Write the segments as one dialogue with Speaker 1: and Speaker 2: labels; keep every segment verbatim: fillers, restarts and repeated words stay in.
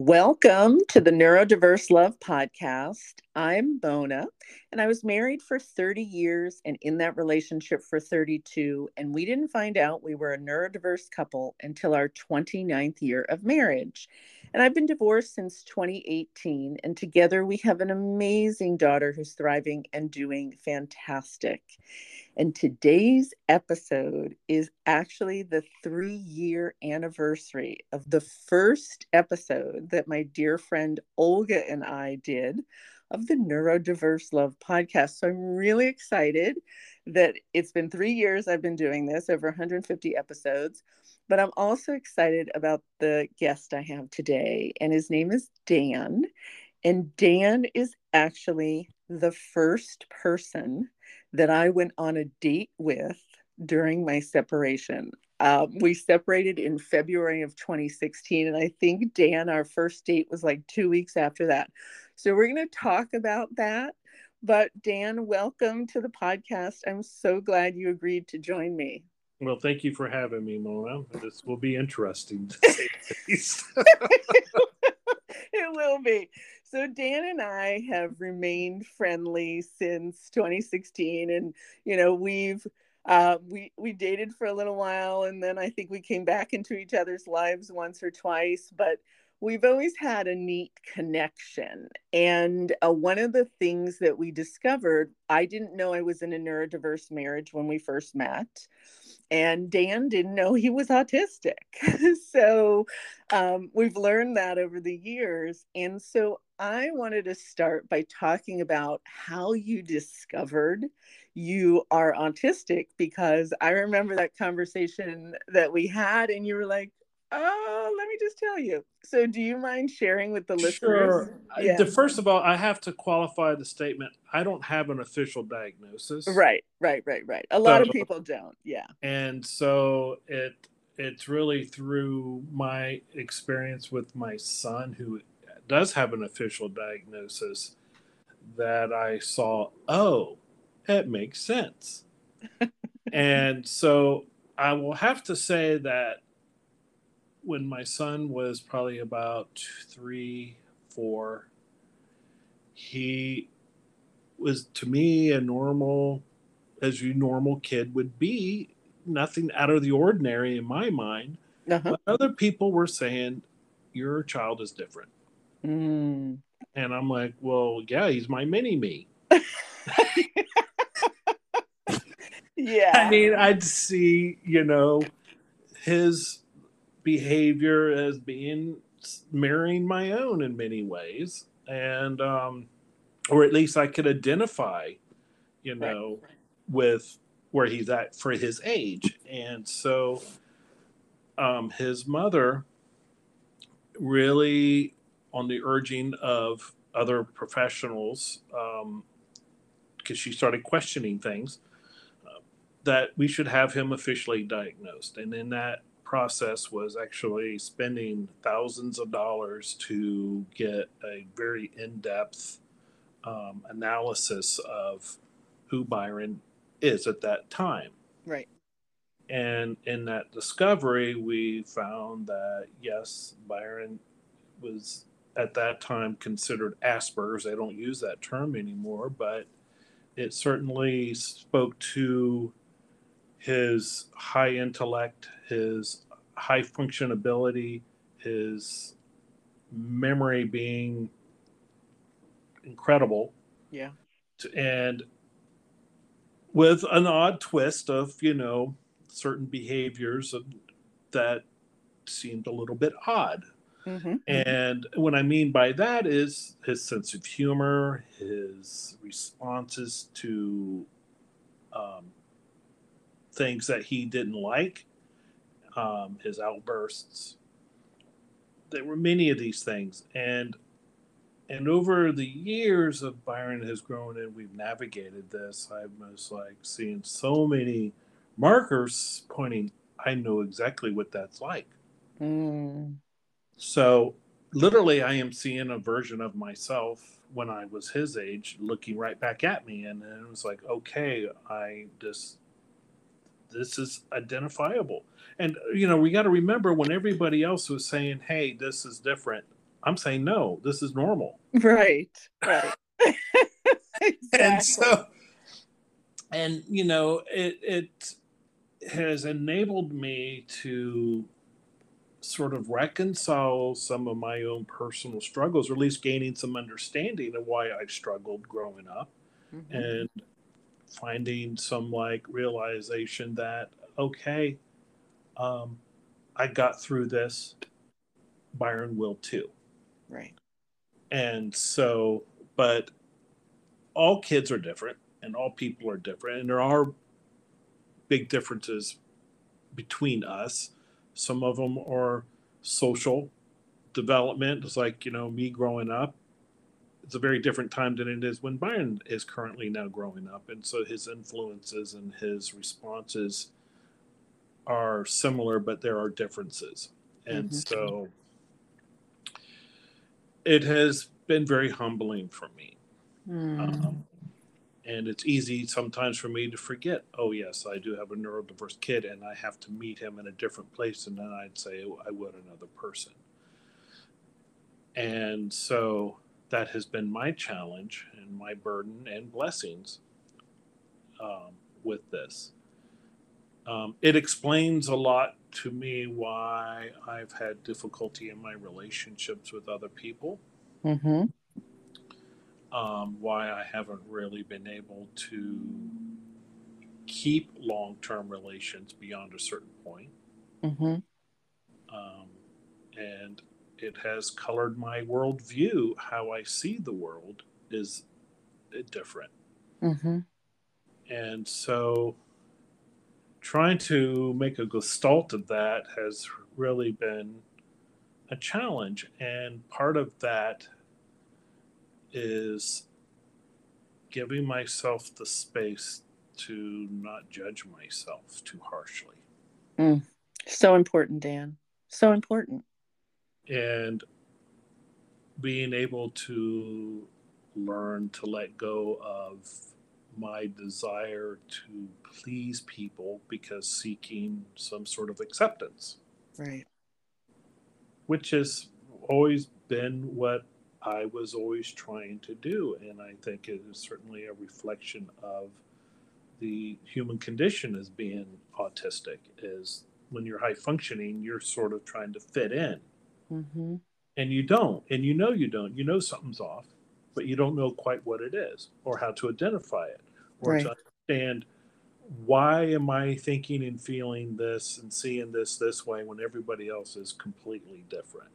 Speaker 1: Welcome to the Neurodiverse Love Podcast. I'm Bona, and I was married for thirty years and in that relationship for thirty-two. And we didn't find out we were a neurodiverse couple until our twenty-ninth year of marriage. And I've been divorced since twenty eighteen. And together we have an amazing daughter who's thriving and doing fantastic. And today's episode is actually the three year anniversary of the first episode that my dear friend Olga and I did of the Neurodiverse Love Podcast. So I'm really excited that it's been three years I've been doing this, over one hundred fifty episodes. But I'm also excited about the guest I have today, and his name is Dan. And Dan is actually the first person that I went on a date with during my separation. Um, we separated in February of twenty sixteen, and I think, Dan, our first date was like two weeks after that. So we're going to talk about that. But Dan, welcome to the podcast. I'm so glad you agreed to join me.
Speaker 2: Well, thank you for having me, Mona. This will be interesting to say the least.
Speaker 1: It will be. So Dan and I have remained friendly since twenty sixteen, and you know we've uh, we we dated for a little while, and then I think we came back into each other's lives once or twice, but we've always had a neat connection. And uh, one of the things that we discovered, I didn't know I was in a neurodiverse marriage when we first met. And Dan didn't know he was autistic. So um, we've learned that over the years. And so I wanted to start by talking about how you discovered you are autistic, because I remember that conversation that we had, and you were like, oh, let me just tell you. So do you mind sharing with the listeners?
Speaker 2: Sure.
Speaker 1: Yeah.
Speaker 2: The first of all, I have to qualify the statement. I don't have an official diagnosis.
Speaker 1: Right, right, right, right. A lot
Speaker 2: So,
Speaker 1: of people don't. Yeah.
Speaker 2: and so it it's really through my experience with my son, who does have an official diagnosis, that I saw, oh, it makes sense. And so I will have to say that when my son was probably about three, four, he was to me a normal, as you normal kid would be, nothing out of the ordinary in my mind.
Speaker 1: Uh-huh.
Speaker 2: But other people were saying, your child is different.
Speaker 1: Mm.
Speaker 2: And I'm like, well, yeah, he's my mini me.
Speaker 1: Yeah.
Speaker 2: I mean, I'd see, you know, his behavior as being mirroring my own in many ways. And, um, or at least I could identify, you
Speaker 1: Right.
Speaker 2: know, with where he's at for his age. And so um, his mother really, on the urging of other professionals, um, because she started questioning things, uh, that we should have him officially diagnosed. And in that process was actually spending thousands of dollars to get a very in-depth um, analysis of who Byron is at that time.
Speaker 1: Right.
Speaker 2: And in that discovery, we found that yes, Byron was at that time considered Asperger's. They don't use that term anymore, but it certainly spoke to his high intellect, his high function ability, his memory being incredible.
Speaker 1: Yeah.
Speaker 2: And with an odd twist of, you know, certain behaviors that seemed a little bit odd.
Speaker 1: Mm-hmm.
Speaker 2: And what I mean by that is his sense of humor, his responses to um, things that he didn't like, um, his outbursts. There were many of these things. And and over the years of Byron has grown and we've navigated this, I was like seeing so many markers pointing, I know exactly what that's like.
Speaker 1: Mm.
Speaker 2: So literally I am seeing a version of myself when I was his age looking right back at me. And then it was like, okay, I just, this is identifiable. And, you know, we got to remember when everybody else was saying, hey, this is different, I'm saying, no, this is normal.
Speaker 1: Right. Right.
Speaker 2: And
Speaker 1: Exactly.
Speaker 2: so, and you know, it it has enabled me to sort of reconcile some of my own personal struggles, or at least gaining some understanding of why I struggled growing up,
Speaker 1: Hmm.
Speaker 2: and finding some like realization that, okay, um, I got through this. Byron will too.
Speaker 1: Right.
Speaker 2: And so, but all kids are different and all people are different. And there are big differences between us. Some of them are social development. It's like, you know, me growing up, it's a very different time than it is when Byron is currently now growing up. And so his influences and his responses are similar, but there are differences. And
Speaker 1: Hmm.
Speaker 2: so it has been very humbling for me.
Speaker 1: Mm.
Speaker 2: Um, and it's easy sometimes for me to forget, oh, yes, I do have a neurodiverse kid, and I have to meet him in a different place than I'd say I would another person. And so that has been my challenge and my burden and blessings um, with this. Um, it explains a lot to me why I've had difficulty in my relationships with other people,
Speaker 1: Hmm.
Speaker 2: um, why I haven't really been able to keep long term relations beyond a certain point.
Speaker 1: Hmm.
Speaker 2: Um, and it has colored my worldview. How I see the world is different.
Speaker 1: Hmm.
Speaker 2: And so trying to make a gestalt of that has really been a challenge. And part of that is giving myself the space to not judge myself too harshly.
Speaker 1: Mm. So important, Dan. So important.
Speaker 2: And being able to learn to let go of my desire to please people because seeking some sort of acceptance,
Speaker 1: Right.
Speaker 2: which has always been what I was always trying to do. And I think it is certainly a reflection of the human condition as being autistic, is when you're high functioning, you're sort of trying to fit in.
Speaker 1: Hmm.
Speaker 2: And you don't, and you know you don't. You know something's off, but you don't know quite what it is or how to identify it or
Speaker 1: Right.
Speaker 2: to understand why am I thinking and feeling this and seeing this this way when everybody else is completely different.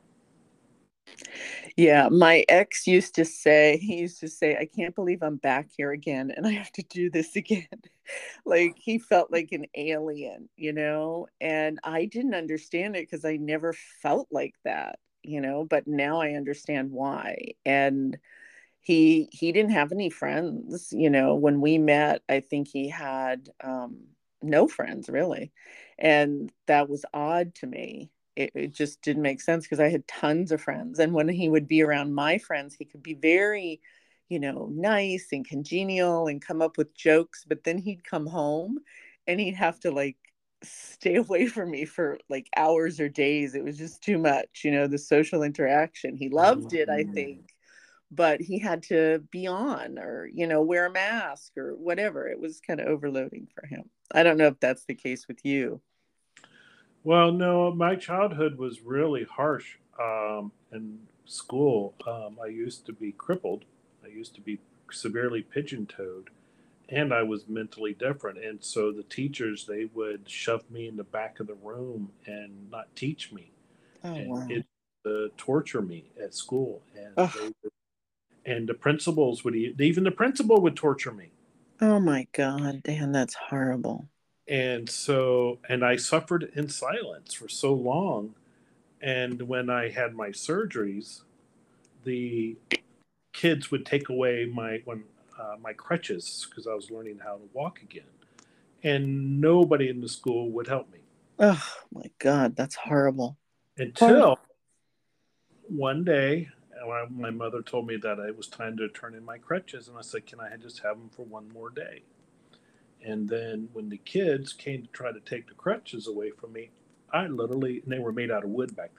Speaker 1: Yeah, my ex used to say, he used to say, I can't believe I'm back here again and I have to do this again. Like he felt like an alien, you know? And I didn't understand it because I never felt like that, you know, but now I understand why. And he he didn't have any friends, you know. When we met, I think he had um no friends really. And that was odd to me. It, it just didn't make sense because I had tons of friends, and when he would be around my friends he could be very, you know, nice and congenial and come up with jokes, but then he'd come home and he'd have to like stay away from me for like hours or days. It was just too much, you know, the social interaction. He loved it, I
Speaker 2: Mm-hmm.
Speaker 1: think, but he had to be on or, you know, wear a mask or whatever. It was kind of overloading for him. I don't know if that's the case with you.
Speaker 2: Well, no, my childhood was really harsh um, in school. Um, I used to be crippled. I used to be severely pigeon toed, and I was mentally different. And so the teachers, they would shove me in the back of the room and not teach me,
Speaker 1: Oh,
Speaker 2: and
Speaker 1: wow.
Speaker 2: it uh, torture me at school. And
Speaker 1: Oh,
Speaker 2: they would, and the principals would e- even the principal would torture me.
Speaker 1: oh my God, Dan, that's horrible.
Speaker 2: And so, and I suffered in silence for so long. And when I had my surgeries, the kids would take away my when uh, my crutches because I was learning how to walk again, and nobody in the school would help me
Speaker 1: Oh my God, that's horrible. Horrible.
Speaker 2: until one day uh, my mother told me that it was time to turn in my crutches, and I said, "Can I just have them for one more day?" And then when the kids came to try to take the crutches away from me, I literally, and they were made out of wood back then,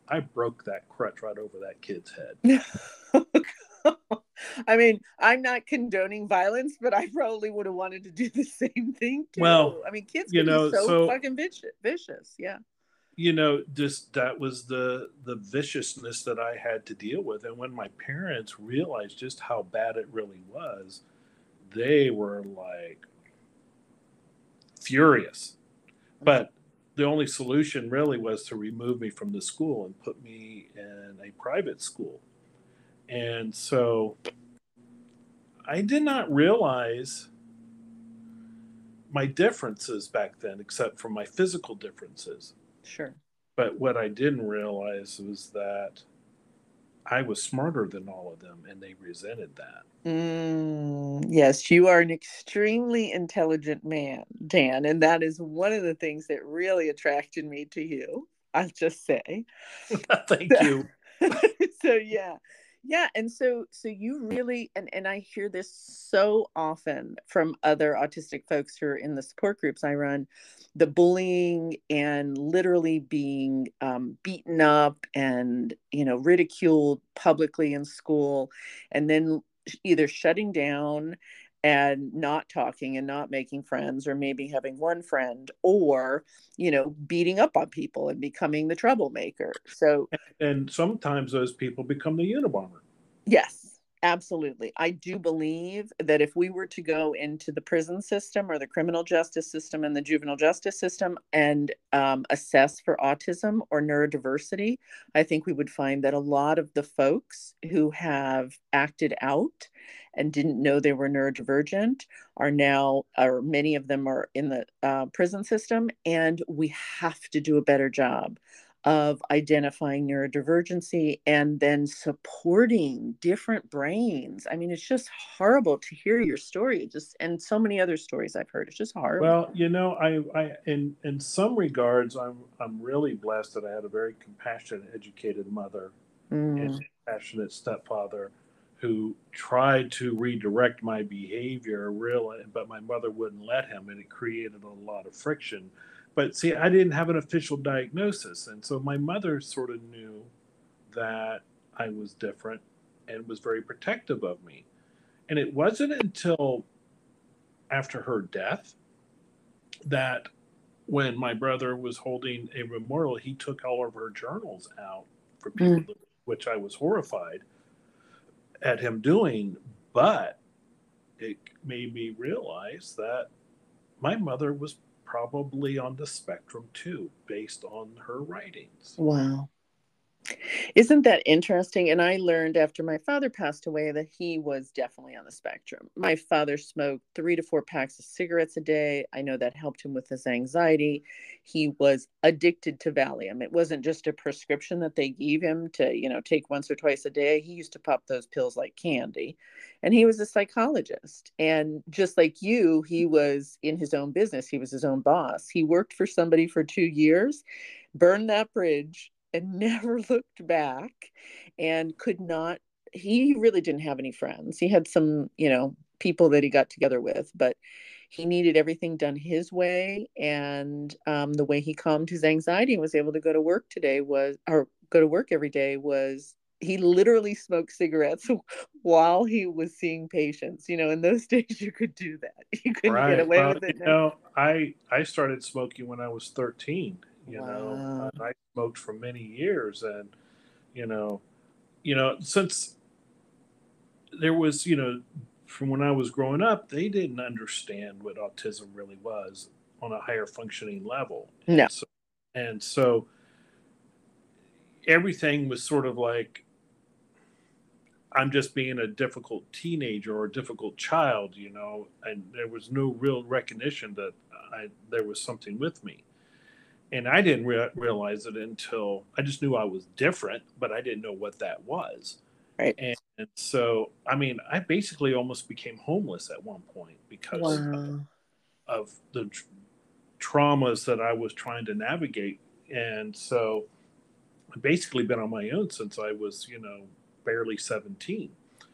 Speaker 2: I broke that crutch right over that kid's head.
Speaker 1: I mean, I'm not condoning violence, but I probably would have wanted to do the same thing too.
Speaker 2: Well,
Speaker 1: I mean, kids
Speaker 2: you
Speaker 1: can be
Speaker 2: know,
Speaker 1: so
Speaker 2: so
Speaker 1: fucking vicious. vicious. Yeah.
Speaker 2: you know, just that was the the viciousness that I had to deal with. And when my parents realized just how bad it really was, they were like furious. But the only solution really was to remove me from the school and put me in a private school. And so I did not realize my differences back then, except for my physical differences.
Speaker 1: Sure.
Speaker 2: But what I didn't realize was that I was smarter than all of them, and they resented that.
Speaker 1: Mm, yes, you are an extremely intelligent man, Dan, and that is one of the things that really attracted me to you. I'll just say.
Speaker 2: Thank you.
Speaker 1: So yeah. Yeah, and so so you really and and I hear this so often from other autistic folks who are in the support groups I run, the bullying and literally being um, beaten up and you know ridiculed publicly in school, and then either shutting down and not talking and not making friends, or maybe having one friend, or you know beating up on people and becoming the troublemaker. So
Speaker 2: And sometimes those people become the Unabomber.
Speaker 1: yes, absolutely. I do believe that if we were to go into the prison system or the criminal justice system and the juvenile justice system and um, assess for autism or neurodiversity, I think we would find that a lot of the folks who have acted out and didn't know they were neurodivergent are now, or many of them are in the uh, prison system, and we have to do a better job of identifying neurodivergency and then supporting different brains. I mean, it's just horrible to hear your story, just and so many other stories I've heard. It's just horrible.
Speaker 2: Well, you know, I, I in in some regards, I'm I'm really blessed that I had a very compassionate, educated mother and
Speaker 1: Mm,
Speaker 2: passionate stepfather who tried to redirect my behavior, really, but my mother wouldn't let him, and it created a lot of friction. But see, I didn't have an official diagnosis, and so my mother sort of knew that I was different and was very protective of me. And it wasn't until after her death that when my brother was holding a memorial, he took all of her journals out for people
Speaker 1: mm.
Speaker 2: to, which I was horrified at him doing. But it made me realize that my mother was probably on the spectrum too, based on her writings.
Speaker 1: Wow. Isn't that interesting? And I learned after my father passed away that he was definitely on the spectrum. My father smoked three to four packs of cigarettes a day. I know that helped him with his anxiety. He was addicted to Valium. It wasn't just a prescription that they gave him to, you know, take once or twice a day. He used to pop those pills like candy. And he was a psychologist. And just like you, he was in his own business. He was his own boss. He worked for somebody for two years, burned that bridge, and never looked back, and could not he really didn't have any friends. He had some, you know, people that he got together with, but he needed everything done his way. And um, the way he calmed his anxiety and was able to go to work today was, or go to work every day was, he literally smoked cigarettes while he was seeing patients. You know, in those days you could do that. You couldn't get
Speaker 2: Right.
Speaker 1: away
Speaker 2: Well,
Speaker 1: with
Speaker 2: you
Speaker 1: it now.
Speaker 2: know, I I started smoking when I was thirteen. You know,
Speaker 1: Wow.
Speaker 2: and I smoked for many years, and you know, you know, since there was, you know, from when I was growing up, they didn't understand what autism really was on a higher functioning level,
Speaker 1: No.
Speaker 2: and so and so everything was sort of like I'm just being a difficult teenager or a difficult child, you know, and there was no real recognition that I there was something with me. And I didn't rea- realize it until I just knew I was different, but I didn't know what that was.
Speaker 1: Right.
Speaker 2: And, and so, I mean, I basically almost became homeless at one point because
Speaker 1: Wow.
Speaker 2: of the tr- traumas that I was trying to navigate. And so, I've basically been on my own since I was, you know, barely seventeen.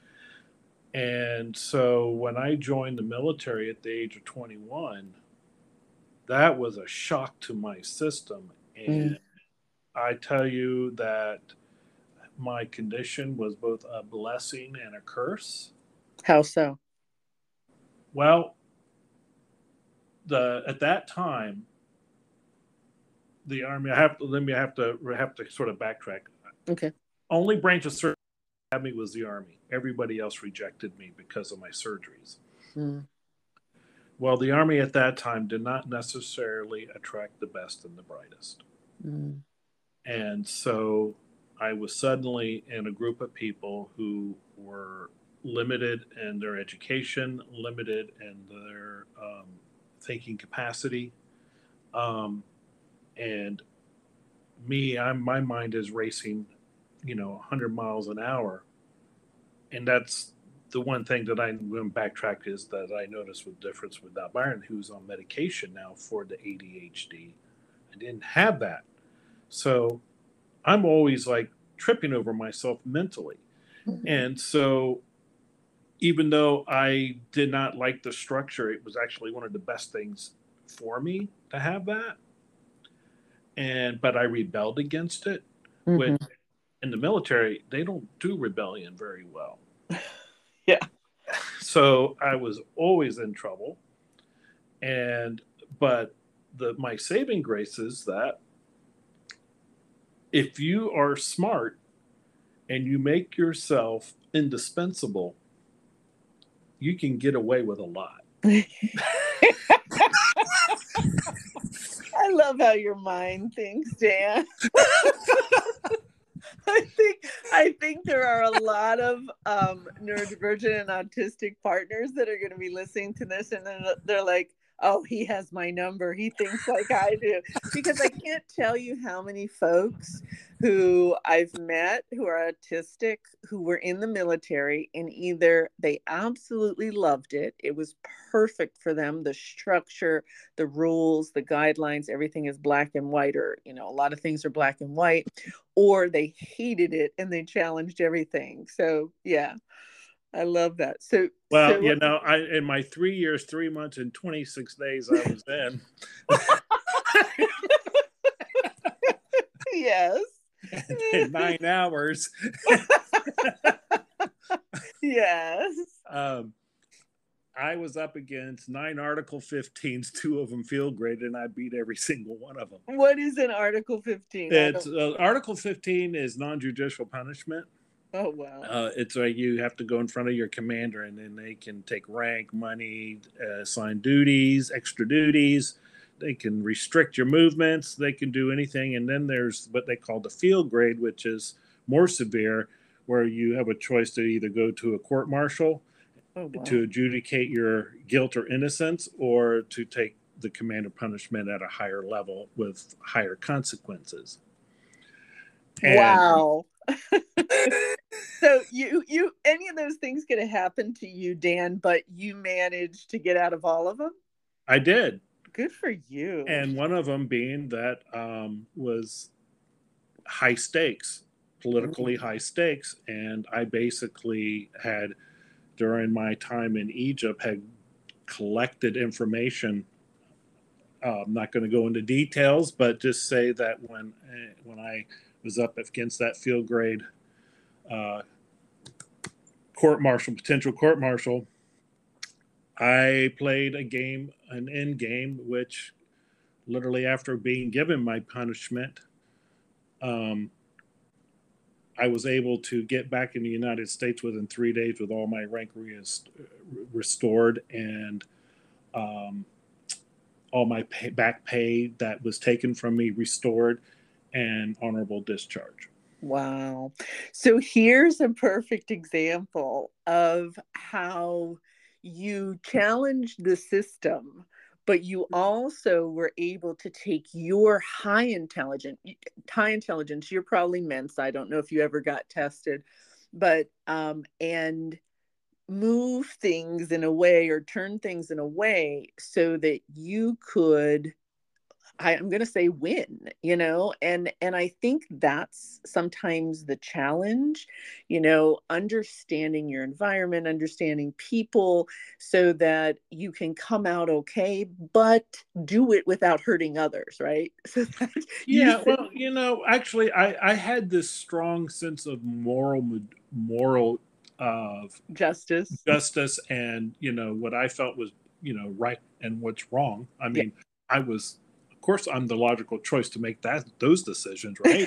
Speaker 2: And so, when I joined the military at the age of twenty-one, that was a shock to my system.
Speaker 1: Mm.
Speaker 2: And I tell you that my condition was both a blessing and a curse.
Speaker 1: How so?
Speaker 2: Well, the at that time, the army. I have to let me have to have to sort of backtrack.
Speaker 1: Okay.
Speaker 2: Only branch of surgery that had me was the army. Everybody else rejected me because of my surgeries.
Speaker 1: Mm.
Speaker 2: Well, the army at that time did not necessarily attract the best and the brightest.
Speaker 1: Mm.
Speaker 2: And so I was suddenly in a group of people who were limited in their education, limited in their um, thinking capacity. Um, and me, I'm, my mind is racing, you know, one hundred miles an hour. And that's the one thing that I'm going to backtrack is that I noticed with difference with Doc Byron, who's on medication now for the A D H D. I didn't have that. So I'm always like tripping over myself mentally.
Speaker 1: Mm-hmm.
Speaker 2: And so even though I did not like the structure, it was actually one of the best things for me to have that. And but I rebelled against it, which
Speaker 1: Mm-hmm.
Speaker 2: in the military, they don't do rebellion very well.
Speaker 1: Yeah.
Speaker 2: So I was always in trouble. And but the my saving grace is that if you are smart and you make yourself indispensable, you can get away with a lot.
Speaker 1: I love how your mind thinks, Dan. I think I think there are a lot of um, neurodivergent and autistic partners that are going to be listening to this, and then they're like, "Oh, he has my number. He thinks like I do." Because I can't tell you how many folks who I've met who are autistic who were in the military, and either they absolutely loved it, it was perfect for them, the structure, the rules, the guidelines, everything is black and white, or you know, a lot of things are black and white, or they hated it and they challenged everything. So yeah, I love that. So
Speaker 2: Well,
Speaker 1: so
Speaker 2: you know, I in my three years, three months, and twenty six days I was in.
Speaker 1: Yes.
Speaker 2: In nine hours.
Speaker 1: Yes.
Speaker 2: Um, I was up against nine Article fifteens, two of them field grade, and I beat every single one of them.
Speaker 1: What is an Article fifteen?
Speaker 2: It's uh, Article fifteen is non-judicial punishment.
Speaker 1: Oh wow.
Speaker 2: Uh, it's like you have to go in front of your commander, and then they can take rank, money, uh, assign duties, extra duties. They can restrict your movements. They can do anything. And then there's what they call the field grade, which is more severe, where you have a choice to either go to a court martial
Speaker 1: Oh, wow.
Speaker 2: to adjudicate your guilt or innocence, or to take the command of punishment at a higher level with higher consequences.
Speaker 1: And wow. So you you any of those things could have happened to you, Dan, but you managed to get out of all of them?
Speaker 2: I did.
Speaker 1: Good for you.
Speaker 2: And one of them being that um, was high stakes, politically high stakes. And I basically had, during my time in Egypt, had collected information. Uh, I'm not going to go into details, but just say that when when I was up against that field grade uh, court martial, potential court martial, I played a game, an end game, which literally after being given my punishment, um, I was able to get back in the United States within three days with all my rank rest- restored and um, all my pay, back pay that was taken from me restored and honorable discharge.
Speaker 1: Wow. So here's a perfect example of how you challenged the system, but you also were able to take your high intelligence, high intelligence, you're probably Mensa. I don't know if you ever got tested, but, um, and move things in a way or turn things in a way so that you could I, I'm going to say win, you know, and and I think that's sometimes the challenge, you know, understanding your environment, understanding people, so that you can come out okay, but do it without hurting others, right? So that you
Speaker 2: Yeah, well, you know, actually, I I had this strong sense of moral mod- moral of
Speaker 1: justice,
Speaker 2: justice, and you know what I felt was, you know, right and what's wrong. I
Speaker 1: yeah,
Speaker 2: mean, I was, of course, I'm the logical choice to make that those decisions, right?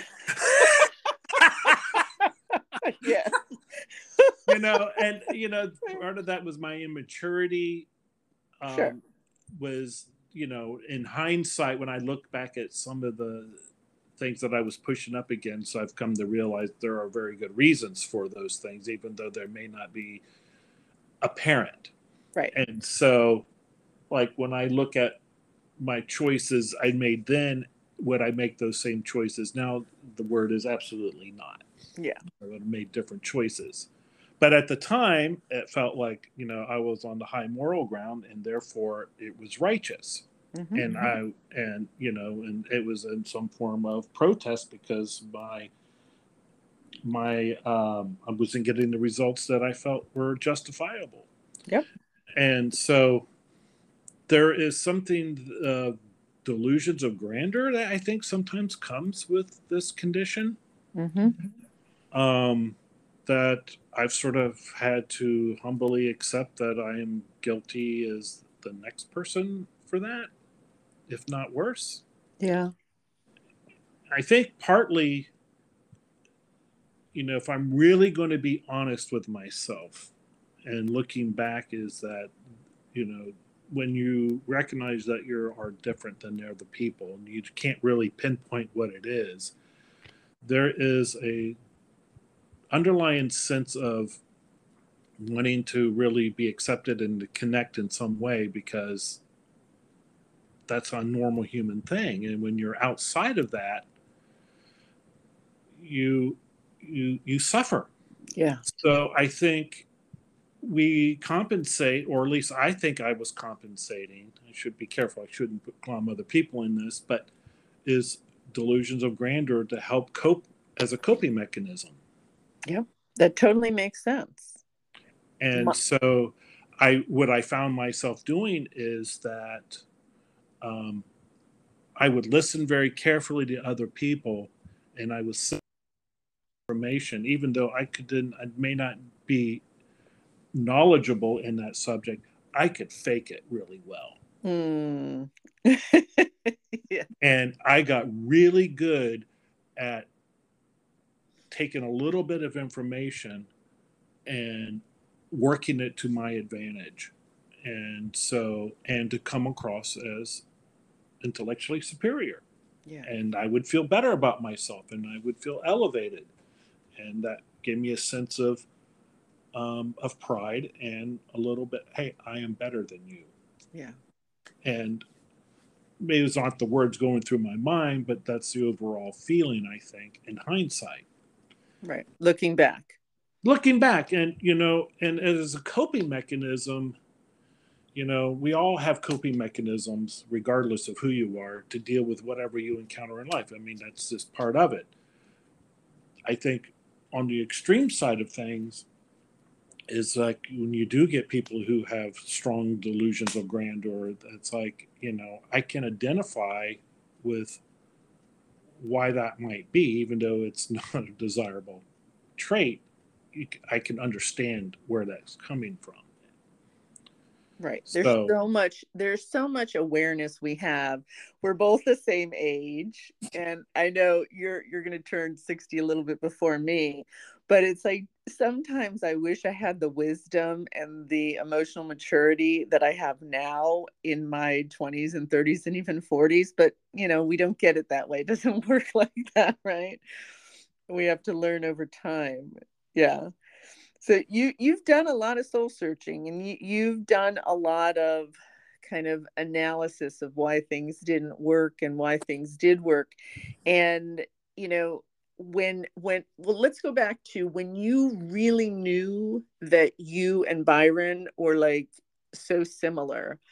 Speaker 1: yes,
Speaker 2: You know, and you know, part of that was my immaturity.
Speaker 1: sure,
Speaker 2: Um, was, you know, in hindsight, when I look back at some of the things that I was pushing up against, I've come to realize there are very good reasons for those things, even though there may not be apparent.
Speaker 1: right,
Speaker 2: And so, like when I look at my choices I made then, would I make those same choices now? The word is absolutely not.
Speaker 1: yeah,
Speaker 2: I would have made different choices. But at the time, it felt like, you know, I was on the high moral ground and therefore it was righteous.
Speaker 1: hmm,
Speaker 2: And I, and, you know, and it was in some form of protest because my, my, um, I wasn't getting the results that I felt were justifiable.
Speaker 1: yep,
Speaker 2: And so there is something, uh, delusions of grandeur that I think sometimes comes with this condition,
Speaker 1: hmm,
Speaker 2: um, that I've sort of had to humbly accept that I am guilty as the next person for that, if not worse.
Speaker 1: yeah,
Speaker 2: I think partly, you know, if I'm really going to be honest with myself and looking back, is that, you know, when you recognize that you are different than the other people and you can't really pinpoint what it is, there is a underlying sense of wanting to really be accepted and to connect in some way because that's a normal human thing. And when you're outside of that, you you you suffer.
Speaker 1: yeah,
Speaker 2: So I think we compensate, or at least I think I was compensating. I should be careful. I shouldn't put glom other people in this, but is delusions of grandeur to help cope as a coping mechanism.
Speaker 1: yep. That totally makes sense.
Speaker 2: And
Speaker 1: My,
Speaker 2: so I what I found myself doing is that um, I would listen very carefully to other people, and I was information, even though I could I may not be knowledgeable in that subject. I could fake it really well,
Speaker 1: mm. Yeah,
Speaker 2: and I got really good at taking a little bit of information and working it to my advantage, and so and to come across as intellectually superior,
Speaker 1: yeah,
Speaker 2: and I would feel better about myself, and I would feel elevated, and that gave me a sense of um, of pride and a little bit, hey, I am better than you.
Speaker 1: yeah,
Speaker 2: And maybe those aren't the words going through my mind, but that's the overall feeling, I think, in hindsight.
Speaker 1: right. Looking back.
Speaker 2: Looking back, and you know, and as a coping mechanism, you know, we all have coping mechanisms, regardless of who you are, to deal with whatever you encounter in life. I mean, that's just part of it. I think on the extreme side of things, is like when you do get people who have strong delusions of grandeur, it's like, you know, I can identify with why that might be, even though it's not a desirable trait. I can understand where that's coming from.
Speaker 1: Right. There's
Speaker 2: So,
Speaker 1: so much there's so much awareness we have. We're both the same age, and I know you're you're going to turn sixty a little bit before me, but it's like sometimes I wish I had the wisdom and the emotional maturity that I have now in my twenties and thirties and even forties, but you know, we don't get it that way. It doesn't work like that, right? We have to learn over time. Yeah. So you you've done a lot of soul searching, and you, you've done a lot of kind of analysis of why things didn't work and why things did work. And you know, when when well, let's go back to when you really knew that you and Byron were like so similar.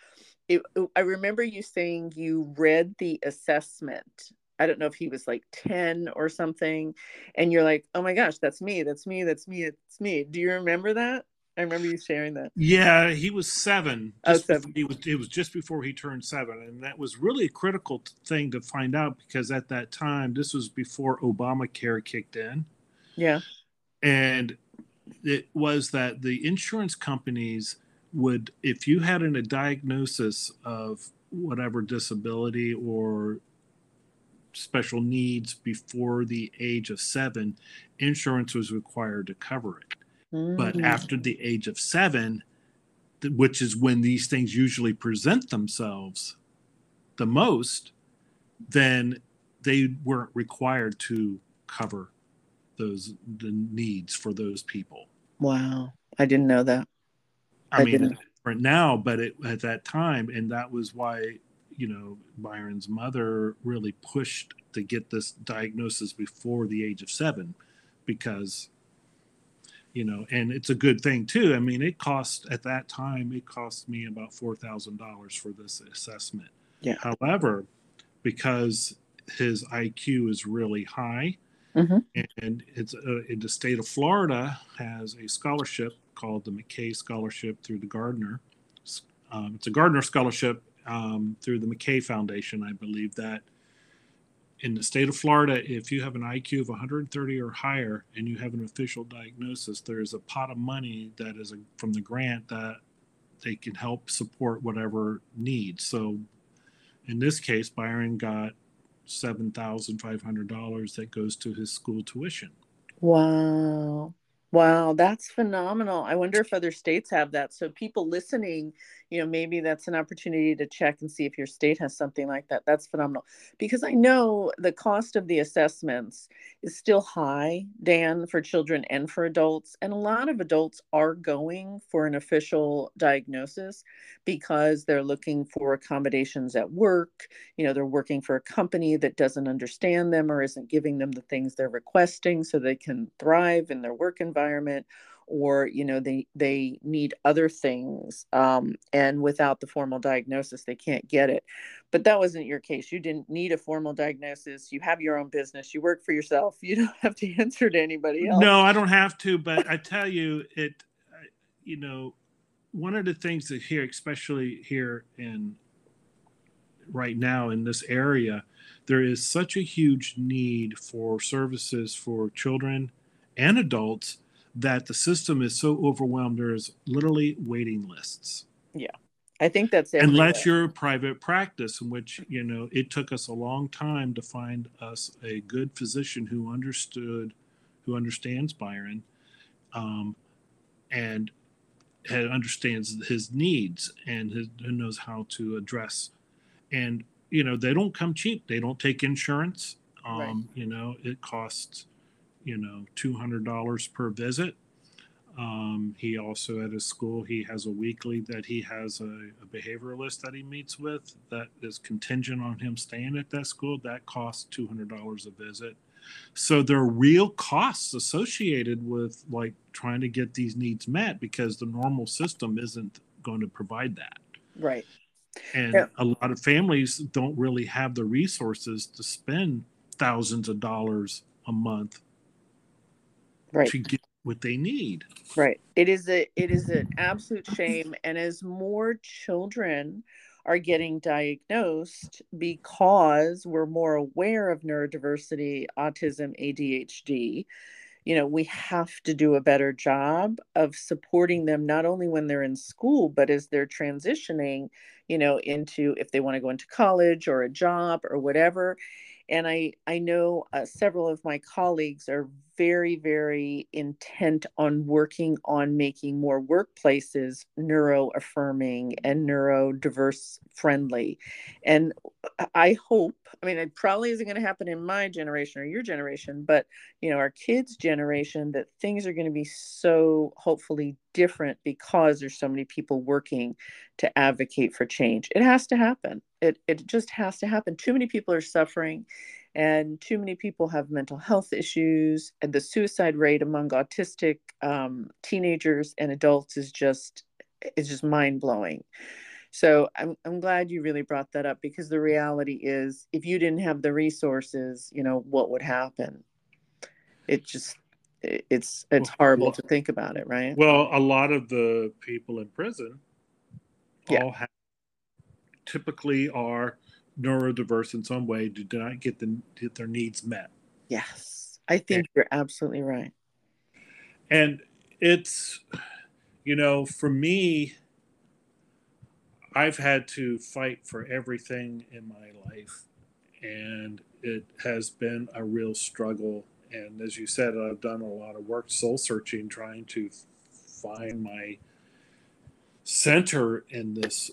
Speaker 1: it, I remember you saying you read the assessment. I don't know if he was like ten or something, and you're like, oh my gosh, that's me, that's me, that's me, it's me. Do you remember that? I remember you sharing that.
Speaker 2: Yeah, he was seven.
Speaker 1: Oh,
Speaker 2: Just
Speaker 1: seven.
Speaker 2: before he was, it was just before he turned seven, and that was really a critical t- thing to find out because at that time, this was before Obamacare kicked in,
Speaker 1: Yeah.
Speaker 2: and it was that the insurance companies would, if you had an, a diagnosis of whatever disability or special needs before the age of seven, insurance was required to cover it. But
Speaker 1: Mm.
Speaker 2: after the age of seven, which is when these things usually present themselves the most, then they weren't required to cover those the needs for those people.
Speaker 1: Wow. I didn't know that.
Speaker 2: I
Speaker 1: I
Speaker 2: mean,
Speaker 1: didn't.
Speaker 2: it's different now, but it, at that time, and that was why, you know, Byron's mother really pushed to get this diagnosis before the age of seven, because, you know, and it's a good thing too. I mean, it cost at that time, it cost me about four thousand dollars for this assessment.
Speaker 1: Yeah.
Speaker 2: However, because his I Q is really high,
Speaker 1: Mm-hmm.
Speaker 2: and it's uh, in the state of Florida has a scholarship called the McKay Scholarship through the Gardner. Um, it's a Gardner Scholarship um, through the McKay Foundation. I believe that in the state of Florida, if you have an I Q of one hundred thirty or higher and you have an official diagnosis, there is a pot of money that is a, from the grant that they can help support whatever needs. So in this case, Byron got seven thousand five hundred dollars that goes to his school tuition.
Speaker 1: Wow. Wow, that's phenomenal. I wonder if other states have that. So people listening, you know, maybe that's an opportunity to check and see if your state has something like that. That's phenomenal. Because I know the cost of the assessments is still high, Dan, for children and for adults. And a lot of adults are going for an official diagnosis because they're looking for accommodations at work. You know, they're working for a company that doesn't understand them or isn't giving them the things they're requesting so they can thrive in their work environment, or you know they they need other things, um, and without the formal diagnosis they can't get it. But that wasn't your case. You didn't need a formal diagnosis. You have your own business. You work for yourself. You don't have to answer to anybody else.
Speaker 2: No, I don't have to, but I tell you, it, you know, one of the things that here, especially here in right now in this area, there is such a huge need for services for children and adults that the system is so overwhelmed. There's literally waiting lists.
Speaker 1: Yeah, I think that's
Speaker 2: Unless
Speaker 1: everywhere.
Speaker 2: you're a private practice, in which, you know, it took us a long time to find us a good physician who understood, who understands Byron, um, and understands his needs and his, who knows how to address. And you know, they don't come cheap. They don't take insurance.
Speaker 1: Right.
Speaker 2: Um, you know, it costs, you know, two hundred dollars per visit. Um, he also at his school he has a weekly that he has a, a behavioralist that he meets with that is contingent on him staying at that school. That costs two hundred dollars a visit. So there are real costs associated with like trying to get these needs met because the normal system isn't going to provide that.
Speaker 1: Right.
Speaker 2: And
Speaker 1: Yeah.
Speaker 2: a lot of families don't really have the resources to spend thousands of dollars a month
Speaker 1: Right.
Speaker 2: to get what they need.
Speaker 1: Right. It is a it is an absolute shame. And as more children are getting diagnosed because we're more aware of neurodiversity, autism, A D H D, you know, we have to do a better job of supporting them not only when they're in school, but as they're transitioning, you know, into if they want to go into college or a job or whatever. And I, I know uh, several of my colleagues are very, very intent on working on making more workplaces neuro affirming and neurodiverse friendly. And I hope, I mean, it probably isn't going to happen in my generation or your generation, but you know, our kids' generation, that things are going to be so hopefully different because there's so many people working to advocate for change. It has to happen. It it just has to happen. Too many people are suffering, and too many people have mental health issues. And the suicide rate among autistic um, teenagers and adults is just is just mind blowing. So I'm I'm glad you really brought that up, because the reality is, if you didn't have the resources, you know, what would happen? It just it- it's it's horrible
Speaker 2: Well,
Speaker 1: to think about it, right?
Speaker 2: well, a lot of the people in prison
Speaker 1: Yeah.
Speaker 2: all have, typically are neurodiverse in some way, do not get, the, get their needs met.
Speaker 1: Yes. I
Speaker 2: And,
Speaker 1: think you're absolutely right.
Speaker 2: and it's, you know, for me, I've had to fight for everything in my life, and it has been a real struggle. And as you said, I've done a lot of work soul searching, trying to find my center in this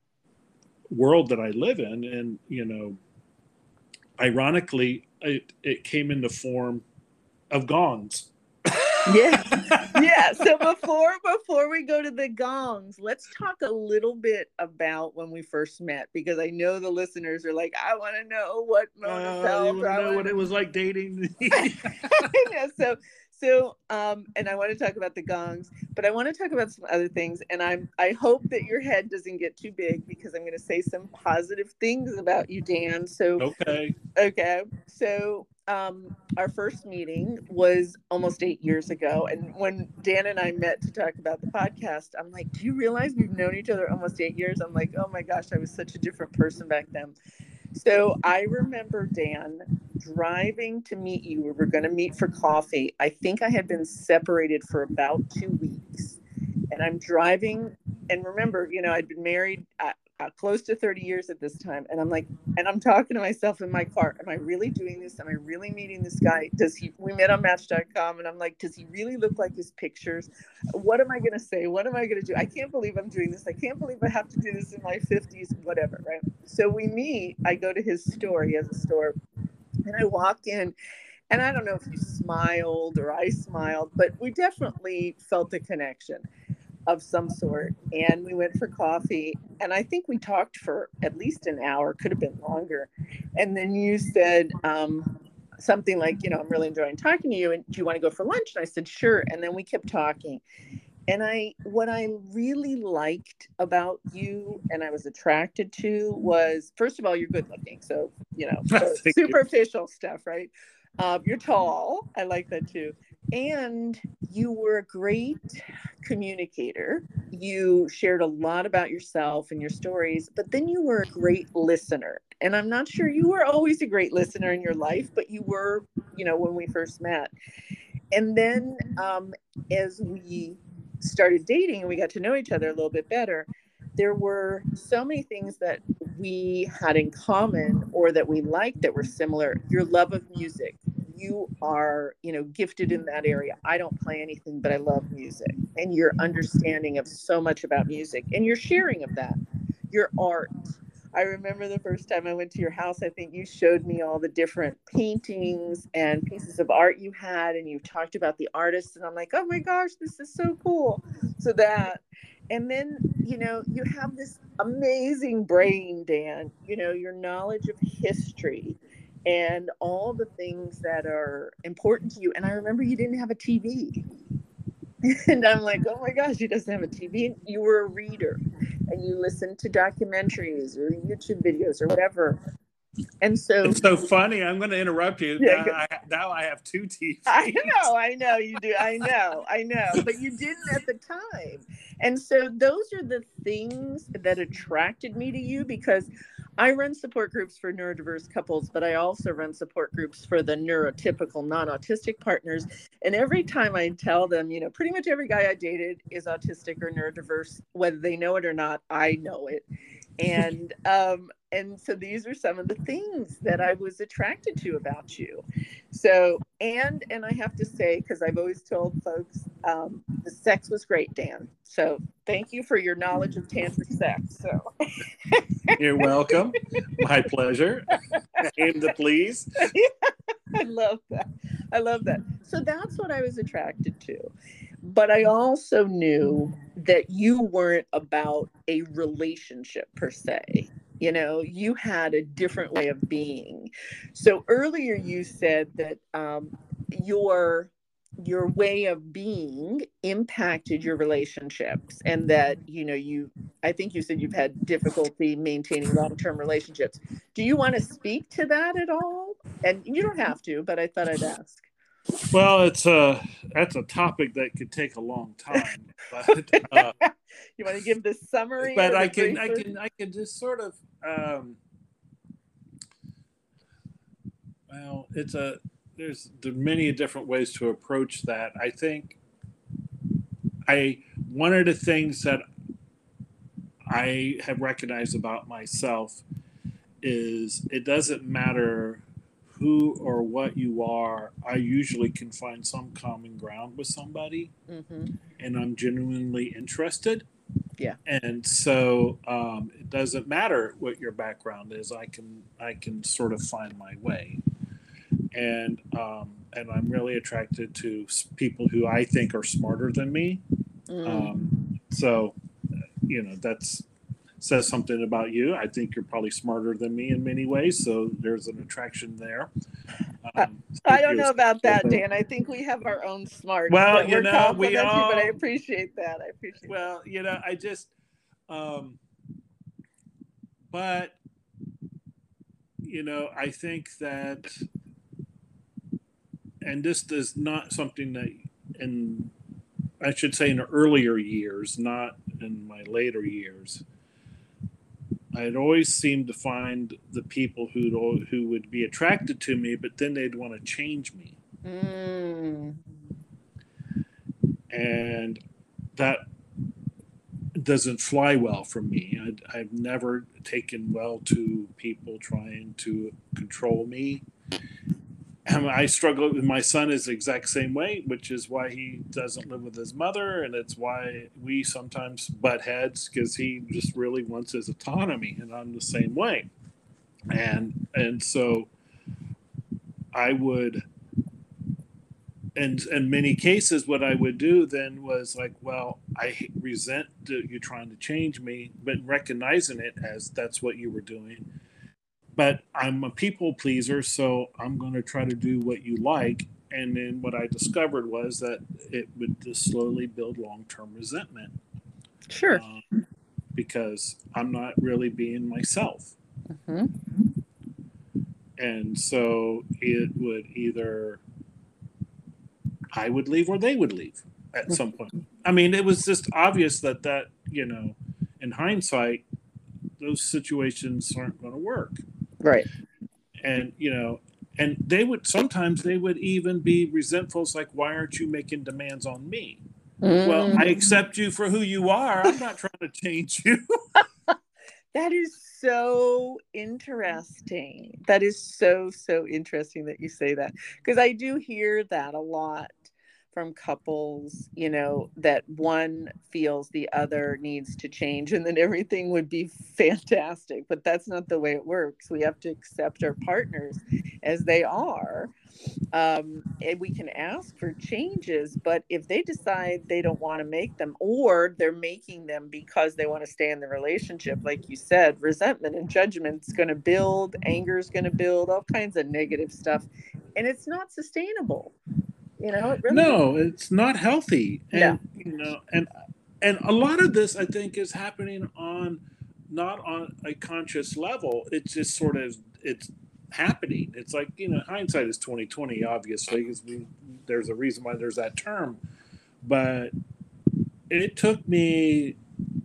Speaker 2: world that I live in. And, you know, ironically, it, it came in the form of gongs.
Speaker 1: Yeah. Yeah. So before before we go to the gongs, let's talk a little bit about when we first met, because I know the listeners are like, I want to know what Mona
Speaker 2: Uh, you
Speaker 1: felt,
Speaker 2: want
Speaker 1: or
Speaker 2: to
Speaker 1: I
Speaker 2: know
Speaker 1: want
Speaker 2: what
Speaker 1: to
Speaker 2: it was like dating?
Speaker 1: yeah, so so um and I want to talk about the gongs, but I want to talk about some other things, and I'm I hope that your head doesn't get too big, because I'm going to say some positive things about you, Dan. So
Speaker 2: Okay.
Speaker 1: okay. So um our first meeting was almost eight years ago, and when Dan and I met to talk about the podcast, I'm like, do you realize we've known each other almost eight years? I'm like, oh my gosh, I was such a different person back then. So I remember, Dan, driving to meet you. We were going to meet for coffee. I think I had been separated for about two weeks. And I'm driving. And remember, you know, I'd been married uh, uh, close to thirty years at this time. And I'm like, and I'm talking to myself in my car. Am I really doing this? Am I really meeting this guy? Does he, we met on match dot com, and I'm like, does he really look like his pictures? What am I going to say? What am I going to do? I can't believe I'm doing this. I can't believe I have to do this in my fifties, whatever, right? So we meet. I go to his store. He has a store. And I walk in, and I don't know if you smiled or I smiled, but we definitely felt a connection of some sort. And we went for coffee. And I think we talked for at least an hour, could have been longer. And then you said, um, something like, you know, I'm really enjoying talking to you. And do you want to go for lunch? And I said, sure. And then we kept talking. And I, what I really liked about you and I was attracted to was, first of all, you're good looking. So, you know, the
Speaker 2: Thank you.
Speaker 1: superficial stuff, right? Um, you're tall. I like that too. And you were a great communicator. You shared a lot about yourself and your stories, but then you were a great listener. And I'm not sure you were always a great listener in your life, but you were, you know, when we first met. And then um, as we started dating and we got to know each other a little bit better, there were so many things that we had in common or that we liked that were similar. Your love of music. You are, you know, gifted in that area. I don't play anything, but I love music. And your understanding of so much about music and your sharing of that, your art. I remember the first time I went to your house, I think you showed me all the different paintings and pieces of art you had, and you talked about the artists, and I'm like, oh my gosh, this is so cool. So that, and then, you know, you have this amazing brain, Dan, you know, your knowledge of history and all the things that are important to you. And I remember you didn't have a T V. And I'm like, oh my gosh, he doesn't have a T V. You were a reader and you listened to documentaries or YouTube videos or whatever. And so,
Speaker 2: It's so funny. I'm going to interrupt you.
Speaker 1: yeah,
Speaker 2: Now I, now I have two
Speaker 1: I
Speaker 2: T Vs.
Speaker 1: know, I know you do. I know, I know, but you didn't at the time. And so those are the things that attracted me to you, because I run support groups for neurodiverse couples, but I also run support groups for the neurotypical non-autistic partners. And every time I tell them, you know, pretty much every guy I dated is autistic or neurodiverse, whether they know it or not, I know it. And um and so these are some of the things that I was attracted to about you. So, and and I have to say, because I've always told folks, um, the sex was great, Dan. So thank you for your knowledge of tantric sex. So
Speaker 2: You're welcome. My pleasure. Aim to please.
Speaker 1: I love that. I love that. So that's what I was attracted to. But I also knew that you weren't about a relationship per se. You know, you had a different way of being. So earlier you said that um, your your way of being impacted your relationships, and that, you know, you, I think you said you've had difficulty maintaining long-term relationships. Do you want to speak to that at all? And you don't have to, but I thought I'd ask.
Speaker 2: Well, it's a that's a topic that could take a long time, but uh,
Speaker 1: you want to give the summary
Speaker 2: but
Speaker 1: or
Speaker 2: I
Speaker 1: the
Speaker 2: can
Speaker 1: brief
Speaker 2: I
Speaker 1: version?
Speaker 2: can I can just sort of um, well, it's a there's there are many different ways to approach that. I think I one of the things that I have recognized about myself is it doesn't matter who or what you are. I usually can find some common ground with somebody,
Speaker 1: Mm-hmm.
Speaker 2: and I'm genuinely interested.
Speaker 1: Yeah.
Speaker 2: And so um, it doesn't matter what your background is. I can I can sort of find my way, and um, and I'm really attracted to people who I think are smarter than me.
Speaker 1: Mm.
Speaker 2: Um, so you know that's says something about you. I think you're probably smarter than me in many ways, so there's an attraction there. Um,
Speaker 1: I don't know about that, Dan. I think we have our own smarts
Speaker 2: well,
Speaker 1: that
Speaker 2: you
Speaker 1: we're
Speaker 2: know, we
Speaker 1: complimenting, but I
Speaker 2: all.
Speaker 1: appreciate that. I appreciate
Speaker 2: Well, you know, I just. Um, but you know, I think that, and this is not something that, in I should say, in the earlier years, not in my later years. I'd always seemed to find the people who who would be attracted to me, but then they'd want to change me,
Speaker 1: that. Mm.
Speaker 2: and that doesn't fly well for me. I, I've never taken well to people trying to control me. I struggle with my son is the exact same way, which is why he doesn't live with his mother, and it's why we sometimes butt heads because he just really wants his autonomy, and I'm the same way. And and so I would, and in many cases, what I would do then was like, well, I resent you trying to change me, but recognizing it as that's what you were doing. But I'm a people pleaser, so I'm going to try to do what you like. And then what I discovered was that it would just slowly build long-term resentment.
Speaker 1: Sure.
Speaker 2: Um, because I'm not really being myself.
Speaker 1: Mm-hmm.
Speaker 2: And so it would either I would leave or they would leave at some point. I mean, it was just obvious that that, you know, in hindsight, those situations aren't going to work.
Speaker 1: Right.
Speaker 2: And, you know, and they would sometimes they would even be resentful. It's like, why aren't you making demands on me? Mm. Well, I accept you for who you are. I'm not trying to change you.
Speaker 1: That is so interesting. That is so, so interesting that you say that. Because I do hear that a lot from couples, you know, that one feels the other needs to change and then everything would be fantastic. But that's not the way it works. We have to accept our partners as they are. Um, and we can ask for changes, but if they decide they don't want to make them, or they're making them because they want to stay in the relationship, like you said, resentment and judgment's going to build, anger is going to build, all kinds of negative stuff, and it's not sustainable. You know, it really
Speaker 2: no, isn't. It's not healthy, and
Speaker 1: no.
Speaker 2: you know, and and a lot of this, I think, is happening on not on a conscious level. It's just sort of it's happening. It's like, you know, hindsight is twenty twenty, obviously, because we there's a reason why there's that term, but it took me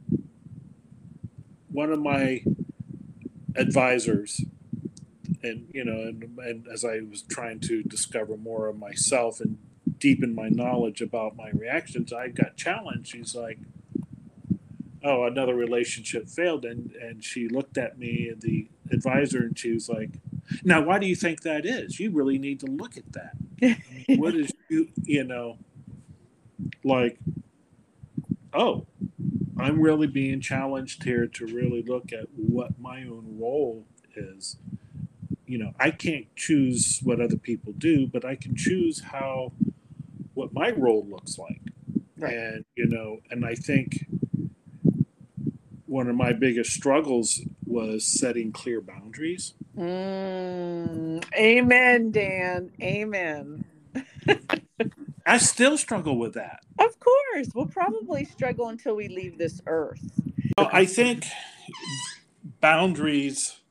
Speaker 2: one of my advisors, and you know, and, and as I was trying to discover more of myself and deepen my knowledge about my reactions, I got challenged. She's like, "Oh, another relationship failed," and and she looked at me, the advisor, and she was like, "Now, why do you think that is? You really need to look at that. I mean, what is you, you know, like, oh, I'm really being challenged here to really look at what my own role is. You know, I can't choose what other people do, but I can choose how what my role looks like." Right. And you know, and I think one of my biggest struggles was setting clear boundaries.
Speaker 1: Mm, amen, Dan. Amen.
Speaker 2: I still struggle with that.
Speaker 1: Of course, we'll probably struggle until we leave this earth.
Speaker 2: Well, I think boundaries,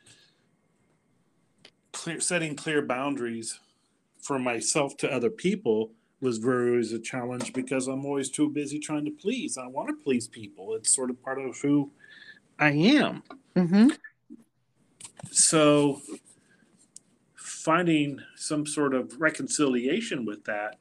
Speaker 2: clear, setting clear boundaries for myself to other people was very always a challenge because I'm always too busy trying to please. I want to please people. It's sort of part of who I am.
Speaker 1: Mm-hmm.
Speaker 2: So finding some sort of reconciliation with that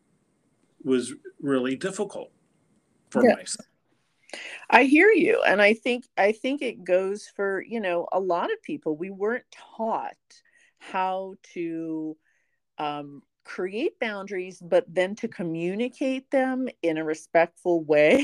Speaker 2: was really difficult for
Speaker 1: Yeah.
Speaker 2: myself.
Speaker 1: I hear you. And I think I think it goes for, you know, a lot of people. We weren't taught how to um, create boundaries, but then to communicate them in a respectful way.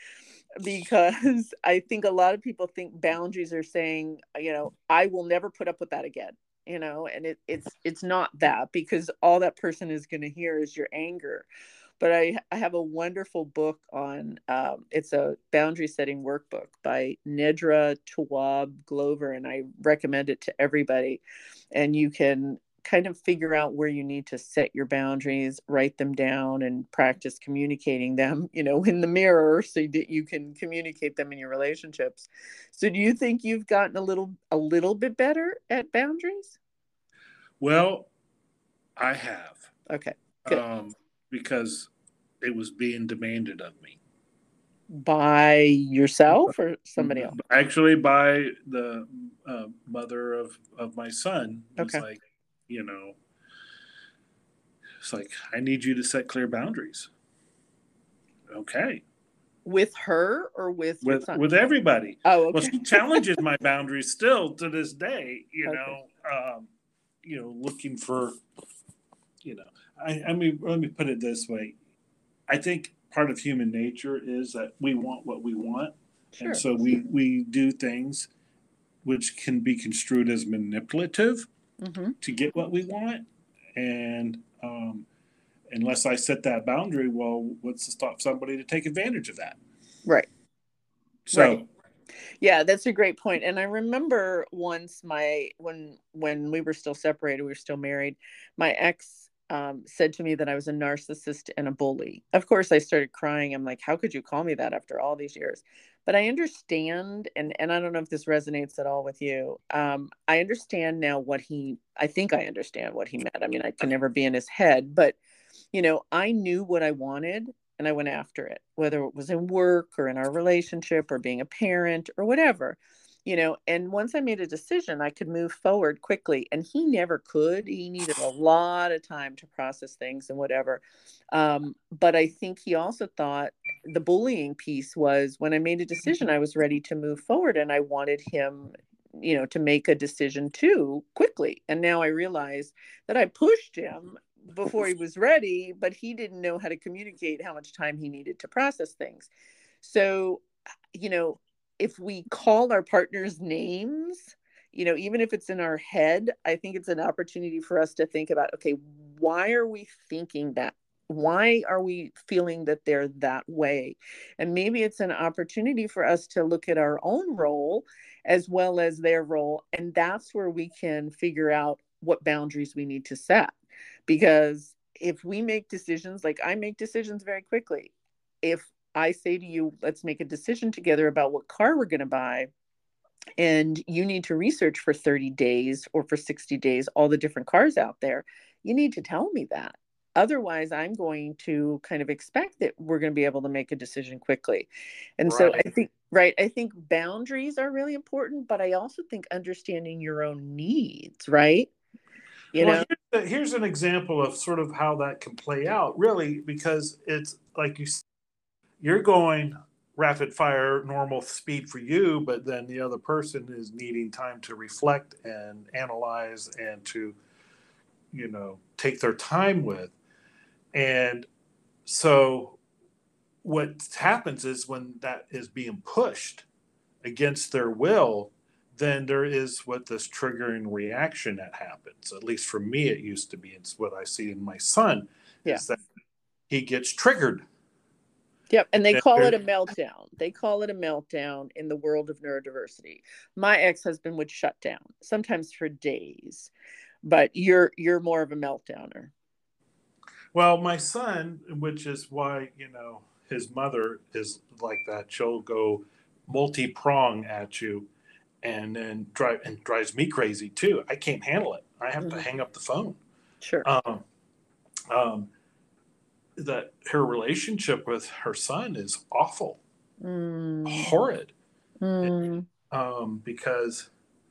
Speaker 1: Because I think a lot of people think boundaries are saying, you know, I will never put up with that again, you know, and it, it's it's not that, because all that person is going to hear is your anger. But I, I have a wonderful book on, um, it's a boundary setting workbook by Nedra Tawwab Glover, and I recommend it to everybody. And you can kind of figure out where you need to set your boundaries, write them down, and practice communicating them, you know, in the mirror so that you can communicate them in your relationships. So do you think you've gotten a little, a little bit better at boundaries?
Speaker 2: Well, I have.
Speaker 1: Okay, good.
Speaker 2: Um, because it was being demanded of me.
Speaker 1: By yourself or somebody else?
Speaker 2: Actually, by the uh, mother of, of my son. It was
Speaker 1: Okay.
Speaker 2: like, you know, it's like, I need you to set clear boundaries. Okay.
Speaker 1: With her or with your
Speaker 2: With
Speaker 1: son?
Speaker 2: with everybody.
Speaker 1: Oh, okay.
Speaker 2: Well, she challenges my boundaries still to this day, you
Speaker 1: Okay.
Speaker 2: know, um, you know, looking for, you know, I, I mean, let me put it this way. I think part of human nature is that we want what we want.
Speaker 1: Sure.
Speaker 2: And so we, we do things which can be construed as manipulative
Speaker 1: Mm-hmm.
Speaker 2: to get what we want. And um, unless I set that boundary, well, what's to stop somebody to take advantage of that?
Speaker 1: Right.
Speaker 2: So,
Speaker 1: right. Yeah, that's a great point. And I remember once my, when, when we were still separated, we were still married, my ex um, said to me that I was a narcissist and a bully. Of course, I started crying. I'm like, how could you call me that after all these years? But I understand, and, and I don't know if this resonates at all with you. Um, I understand now what he, I think I understand what he meant. I mean, I can never be in his head, but, you know, I knew what I wanted and I went after it, whether it was in work or in our relationship or being a parent or whatever, you know. And once I made a decision, I could move forward quickly. And he never could. He needed a lot of time to process things and whatever. Um, but I think he also thought the bullying piece was when I made a decision, I was ready to move forward and I wanted him, you know, to make a decision too quickly. And now I realize that I pushed him before he was ready, but he didn't know how to communicate how much time he needed to process things. So, you know, if we call our partners names, you know, even if it's in our head, I think it's an opportunity for us to think about, okay, why are we thinking that? Why are we feeling that they're that way? And maybe it's an opportunity for us to look at our own role as well as their role. And that's where we can figure out what boundaries we need to set. Because if we make decisions, like I make decisions very quickly. If I say to you, let's make a decision together about what car we're going to buy, and you need to research for thirty days or for sixty days all the different cars out there, you need to tell me that. Otherwise, I'm going to kind of expect that we're going to be able to make a decision quickly. And so
Speaker 2: right.
Speaker 1: I think, right, I think boundaries are really important, but I also think understanding your own needs, right? You
Speaker 2: Well,
Speaker 1: know?
Speaker 2: here's, here's an example of sort of how that can play out, really, because it's like you, you're going rapid fire, normal speed for you, but then the other person is needing time to reflect and analyze and to, you know, take their time with. And so what happens is when that is being pushed against their will, then there is what this triggering reaction that happens. At least for me, it used to be. It's what I see in my son
Speaker 1: Yeah.
Speaker 2: is that he gets triggered.
Speaker 1: Yep. And they call it a meltdown. They call it a meltdown in the world of neurodiversity. My ex-husband would shut down, sometimes for days, but you're you're more of a meltdowner.
Speaker 2: Well, my son, which is why, you know, his mother is like that. She'll go multi-prong at you and then drive and drives me crazy too. I can't handle it. I have to
Speaker 1: Mhm.
Speaker 2: hang up the phone.
Speaker 1: Sure.
Speaker 2: Um, um, that her relationship with her son is awful,
Speaker 1: Mm,
Speaker 2: horrid,
Speaker 1: mm,
Speaker 2: um, because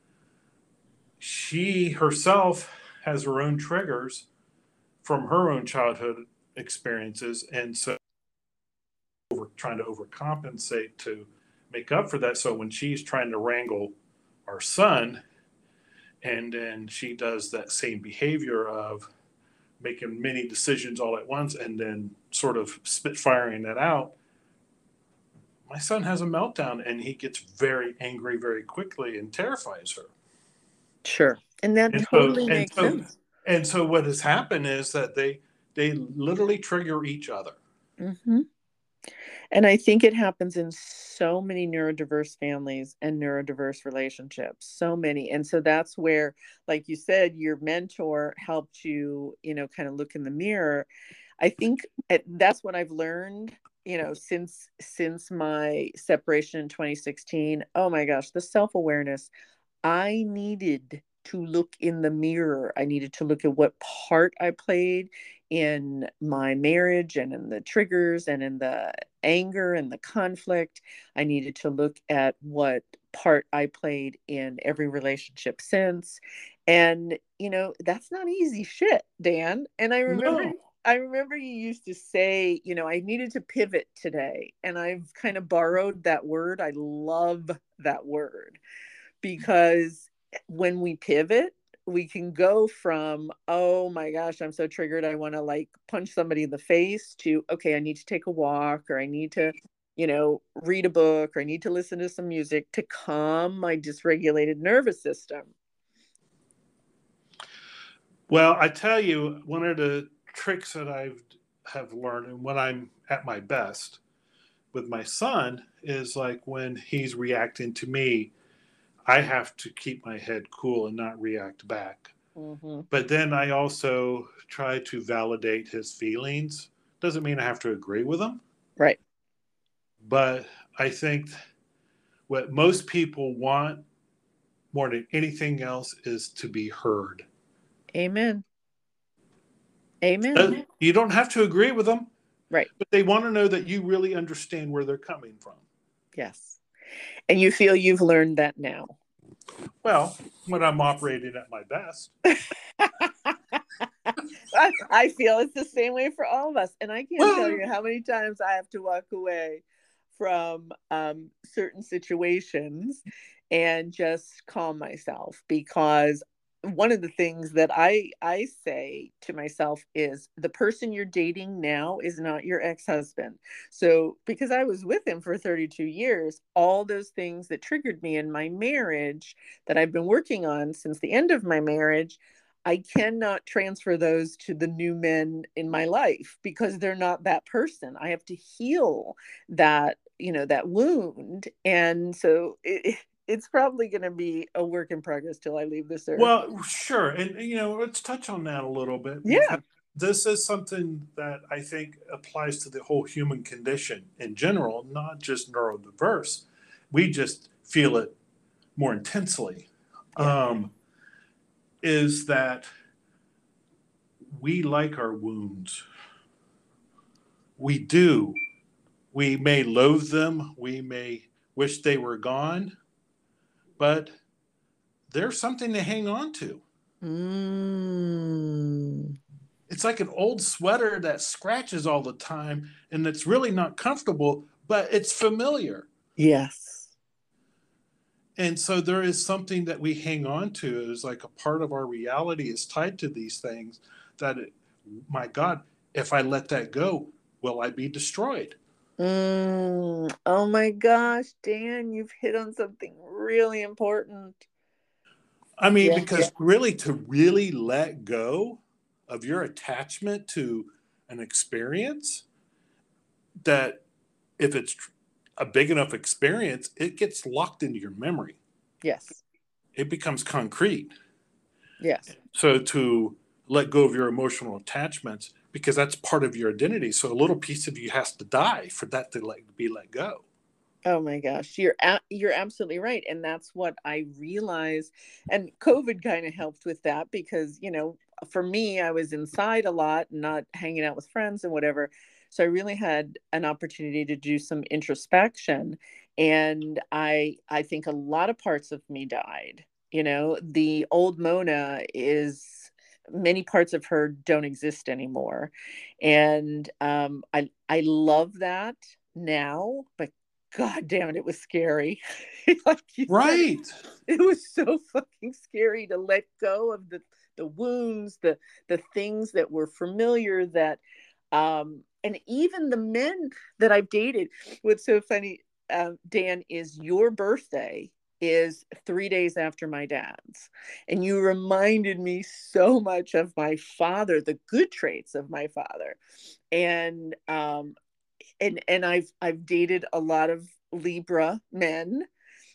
Speaker 2: she herself has her own triggers from her own childhood experiences, and so we're trying to overcompensate to make up for that. So when she's trying to wrangle our son, and then she does that same behavior of making many decisions all at once and then sort of spitfiring that out, my son has a meltdown and he gets very angry very quickly and terrifies her.
Speaker 1: sure. And that
Speaker 2: And so
Speaker 1: totally
Speaker 2: and
Speaker 1: makes
Speaker 2: so
Speaker 1: sense.
Speaker 2: and so what has happened is that they they literally trigger each other.
Speaker 1: Hmm. And I think it happens in so many neurodiverse families and neurodiverse relationships, so many. And so that's where, like you said, your mentor helped you, you know, kind of look in the mirror. I think it, that's what I've learned, you know, since since my separation in twenty sixteen. Oh my gosh, the self-awareness. I needed to look in the mirror. I needed to look at what part I played in my marriage and in the triggers and in the anger and the conflict. I needed to look at what part I played in every relationship since. And, you know, that's not easy shit, Dan. And I remember
Speaker 2: No.
Speaker 1: I remember you used to say, you know, I needed to pivot today. And I've kind of borrowed that word. I love that word because when we pivot, we can go from, oh my gosh, I'm so triggered. I want to like punch somebody in the face to, okay, I need to take a walk or I need to, you know, read a book or I need to listen to some music to calm my dysregulated nervous system.
Speaker 2: Well, I tell you, one of the tricks that I've have learned and when I'm at my best with my son is like when he's reacting to me, I have to keep my head cool and not react back.
Speaker 1: Mm-hmm.
Speaker 2: But then I also try to validate his feelings. Doesn't mean I have to agree with him,
Speaker 1: Right.
Speaker 2: but I think what most people want more than anything else is to be heard.
Speaker 1: Amen. Amen.
Speaker 2: Uh, You don't have to agree with them,
Speaker 1: Right.
Speaker 2: but they want to know that you really understand where they're coming from.
Speaker 1: Yes. And you feel you've learned that now.
Speaker 2: Well, when I'm operating at my best.
Speaker 1: I feel it's the same way for all of us. And I can't tell
Speaker 2: Well,
Speaker 1: you how many times I have to walk away from um, certain situations and just calm myself because one of the things that I I say to myself is the person you're dating now is not your ex-husband. So because I was with him for thirty-two years, all those things that triggered me in my marriage that I've been working on since the end of my marriage, I cannot transfer those to the new men in my life because they're not that person. I have to heal that, you know, that wound. And so it, it's probably going to be a work in progress till I leave this earth.
Speaker 2: well, sure. And, you know, let's touch on that a little bit because
Speaker 1: Yeah.
Speaker 2: this is something that I think applies to the whole human condition in general, not just neurodiverse. We just feel it more intensely.
Speaker 1: Yeah.
Speaker 2: Um, is that we like our wounds. We do. We may loathe them. We may wish they were gone, but there's something to hang on to.
Speaker 1: Mm.
Speaker 2: It's like an old sweater that scratches all the time and it's really not comfortable, but it's familiar.
Speaker 1: Yes.
Speaker 2: And so there is something that we hang on to. It's like a part of our reality is tied to these things that, it, my God, if I let that go, will I be destroyed?
Speaker 1: Mm. Oh my gosh, Dan, you've hit on something really important.
Speaker 2: I mean,
Speaker 1: Yeah.
Speaker 2: because really to really let go of your attachment to an experience, that if it's a big enough experience, it gets locked into your memory.
Speaker 1: Yes.
Speaker 2: It becomes concrete.
Speaker 1: Yes.
Speaker 2: So to let go of your emotional attachments because that's part of your identity. So a little piece of you has to die for that to like be let go.
Speaker 1: Oh my gosh, you're a- you're absolutely right, and that's what I realized. And COVID kind of helped with that because you know, for me, I was inside a lot, not hanging out with friends and whatever. So I really had an opportunity to do some introspection, and I I think a lot of parts of me died. You know, the old Mona is many parts of her don't exist anymore, and um, I I love that now, but God damn it, it was scary. Like you said, it,
Speaker 2: Right.
Speaker 1: it was so fucking scary to let go of the the wounds, the the things that were familiar that um and even the men that I've dated. What's so funny, um, Dan, is your birthday is three days after my dad's. And you reminded me so much of my father, the good traits of my father. And um and and I've I've dated a lot of Libra men,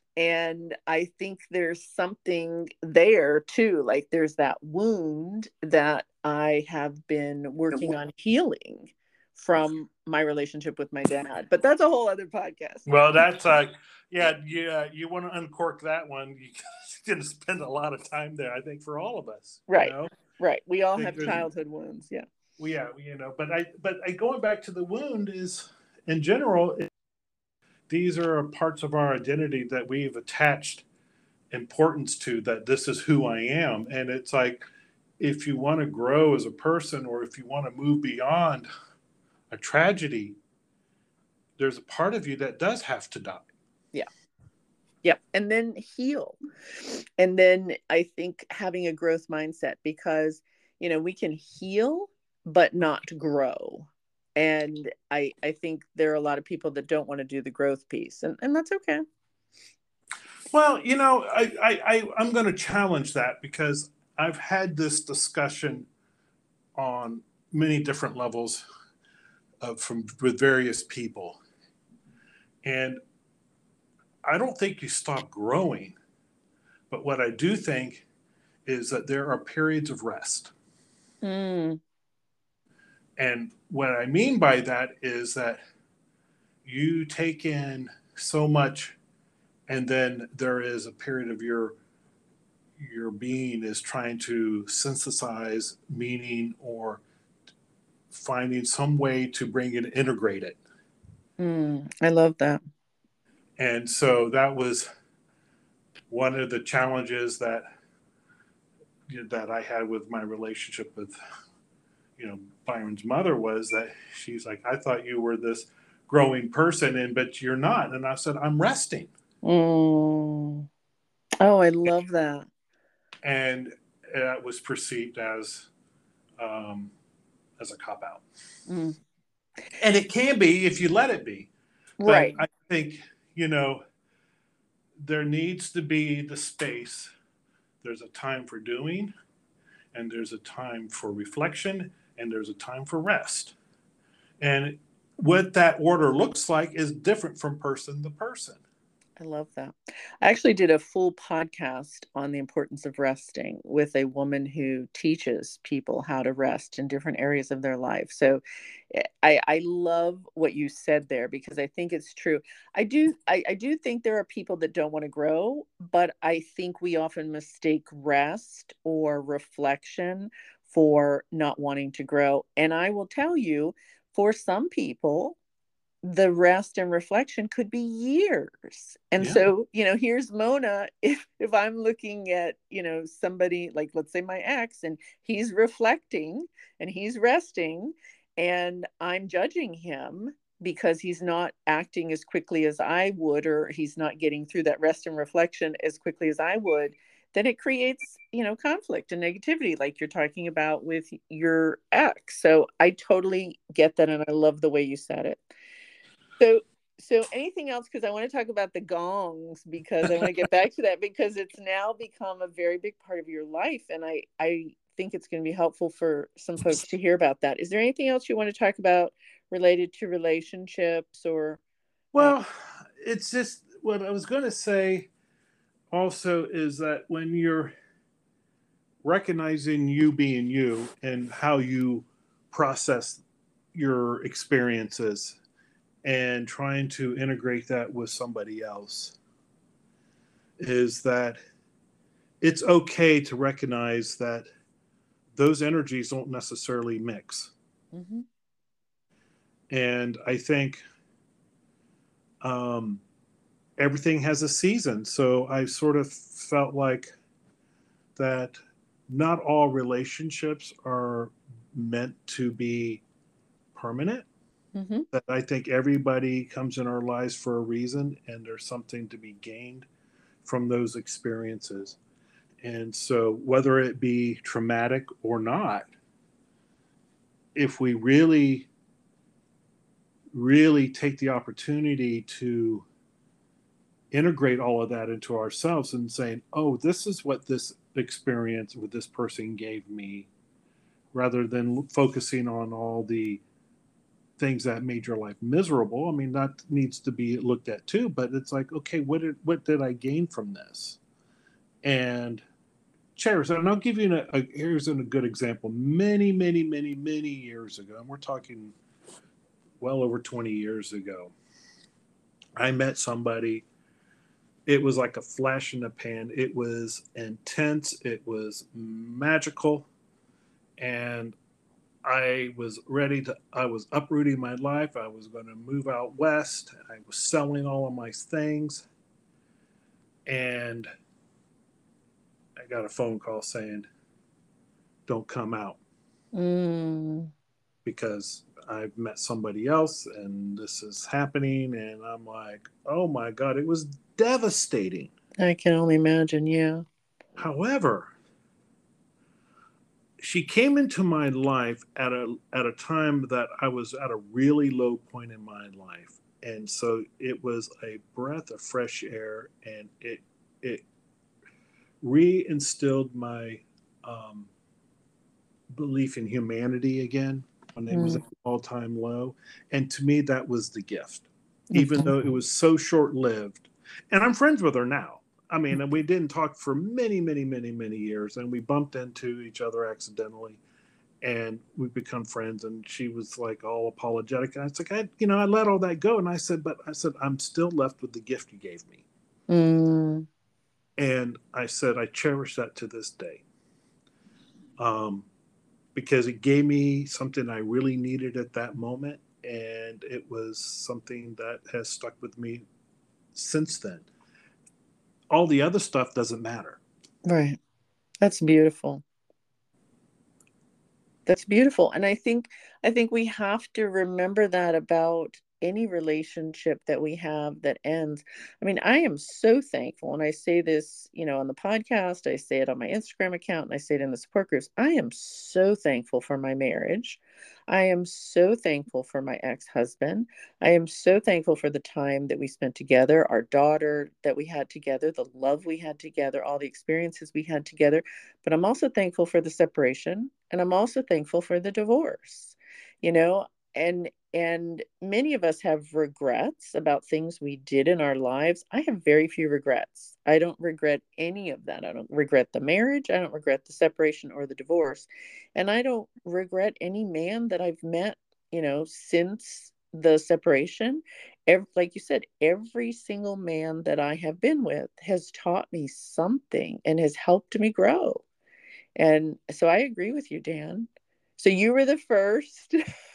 Speaker 1: and I think there's something there too. Like there's that wound that I have been working on healing from my relationship with my dad. But that's a whole other podcast.
Speaker 2: Well, that's uh, yeah, yeah. You want to uncork that one? You're going to spend a lot of time there. I think for all of us, you
Speaker 1: Right.
Speaker 2: know,
Speaker 1: Right. We all
Speaker 2: I think
Speaker 1: have
Speaker 2: there's,
Speaker 1: childhood wounds. Yeah.
Speaker 2: well, yeah, you know. But I, but I, going back to the wound is, in general, it, these are parts of our identity that we've attached importance to. That this is who I am, and it's like if you want to grow as a person, or if you want to move beyond a tragedy, there's a part of you that does have to die.
Speaker 1: Yeah. Yeah. And then heal. And then I think having a growth mindset, because, you know, we can heal, but not grow. And I, I think there are a lot of people that don't want to do the growth piece, and, and that's okay.
Speaker 2: Well, you know, I, I, I I'm going to challenge that because I've had this discussion on many different levels of, from with various people, and I don't think you stop growing, but what I do think is that there are periods of rest.
Speaker 1: Mm,
Speaker 2: And what I mean by that is that you take in so much, and then there is a period of your your being is trying to synthesize meaning or finding some way to bring it, integrate it.
Speaker 1: mm, I love that.
Speaker 2: And so that was one of the challenges that that I had with my relationship with, you know, Byron's mother, was that she's like, I thought you were this growing person, and but you're not. And I said, I'm resting.
Speaker 1: Mm. Oh, I love that.
Speaker 2: And it was perceived as um, as a cop out.
Speaker 1: Mm.
Speaker 2: And it can be if you let it be. But
Speaker 1: Right.
Speaker 2: I think, you know, there needs to be the space. There's a time for doing, and there's a time for reflection, and there's a time for rest. And what that order looks like is different from person to person.
Speaker 1: I love that. I actually did a full podcast on the importance of resting with a woman who teaches people how to rest in different areas of their life. So eh, I, I love what you said there, because I think it's true. I do I, I do think there are people that don't want to grow, but I think we often mistake rest or reflection for not wanting to grow. And I will tell you, for some people, the rest and reflection could be years. And
Speaker 2: Yeah.
Speaker 1: so, you know, here's Mona. If if I'm looking at, you know, somebody like, let's say my ex, and he's reflecting and he's resting, and I'm judging him because he's not acting as quickly as I would, or he's not getting through that rest and reflection as quickly as I would, then it creates, you know, conflict and negativity, like you're talking about with your ex. So I totally get that, and I love the way you said it. So, so anything else? Because I want to talk about the gongs, because I want to get back to that, because it's now become a very big part of your life, and I I think it's going to be helpful for some folks to hear about that. Is there anything else you want to talk about related to relationships or? Uh,
Speaker 2: Well, it's just what I was going to say also is that when you're recognizing you being you and how you process your experiences and trying to integrate that with somebody else is that it's okay to recognize that those energies don't necessarily mix.
Speaker 1: Mm-hmm.
Speaker 2: And I think um, everything has a season. So I sort of felt like that not all relationships are meant to be permanent.
Speaker 1: Mm-hmm.
Speaker 2: That I think everybody comes in our lives for a reason, and there's something to be gained from those experiences. And so, whether it be traumatic or not, if we really, really take the opportunity to integrate all of that into ourselves and saying, oh, this is what this experience with this person gave me, rather than focusing on all the things that made your life miserable. I mean, that needs to be looked at too, but it's like, okay, what did what did I gain from this? And cherish. And I'll give you a, a here's a good example. Many, many, many, many years ago, and we're talking well over twenty years ago, I met somebody. It was like a flash in the pan. It was intense. It was magical. And I was ready to, I was uprooting my life. I was going to move out west. I was selling all of my things. And I got a phone call saying, don't come out
Speaker 1: Mm.
Speaker 2: because I've met somebody else and this is happening. And I'm like, oh my God, it was devastating.
Speaker 1: I can only imagine. Yeah.
Speaker 2: However, she came into my life at a at a time that I was at a really low point in my life, and so it was a breath of fresh air, and it it reinstilled my um, belief in humanity again when it was
Speaker 1: Mm.
Speaker 2: at an all time low, and to me that was the gift, even
Speaker 1: Mm-hmm.
Speaker 2: though it was so short lived, and I'm friends with her now. I mean, and we didn't talk for many, many, many, many years, and we bumped into each other accidentally and we've become friends. And she was like all apologetic, and I was like, I, you know, I let all that go, and I said, but I said, I'm still left with the gift you gave me,
Speaker 1: Mm.
Speaker 2: and I said, I cherish that to this day, um, because it gave me something I really needed at that moment, and it was something that has stuck with me since then. All the other stuff doesn't matter.
Speaker 1: Right. That's beautiful. That's beautiful. And I think I think we have to remember that about any relationship that we have that ends. I mean, I am so thankful, and I say this, you know, on the podcast, I say it on my Instagram account, and I say it in the support groups. I am so thankful for my marriage. I am so thankful for my ex-husband. I am so thankful for the time that we spent together, our daughter that we had together, the love we had together, all the experiences we had together. But I'm also thankful for the separation, and I'm also thankful for the divorce. You know, and and many of us have regrets about things we did in our lives. I have very few regrets. I don't regret any of that. I don't regret the marriage. I don't regret the separation or the divorce. And I don't regret any man that I've met, you know, since the separation. Every, like you said, every single man that I have been with has taught me something and has helped me grow. And so I agree with you, Dan. So you were the first.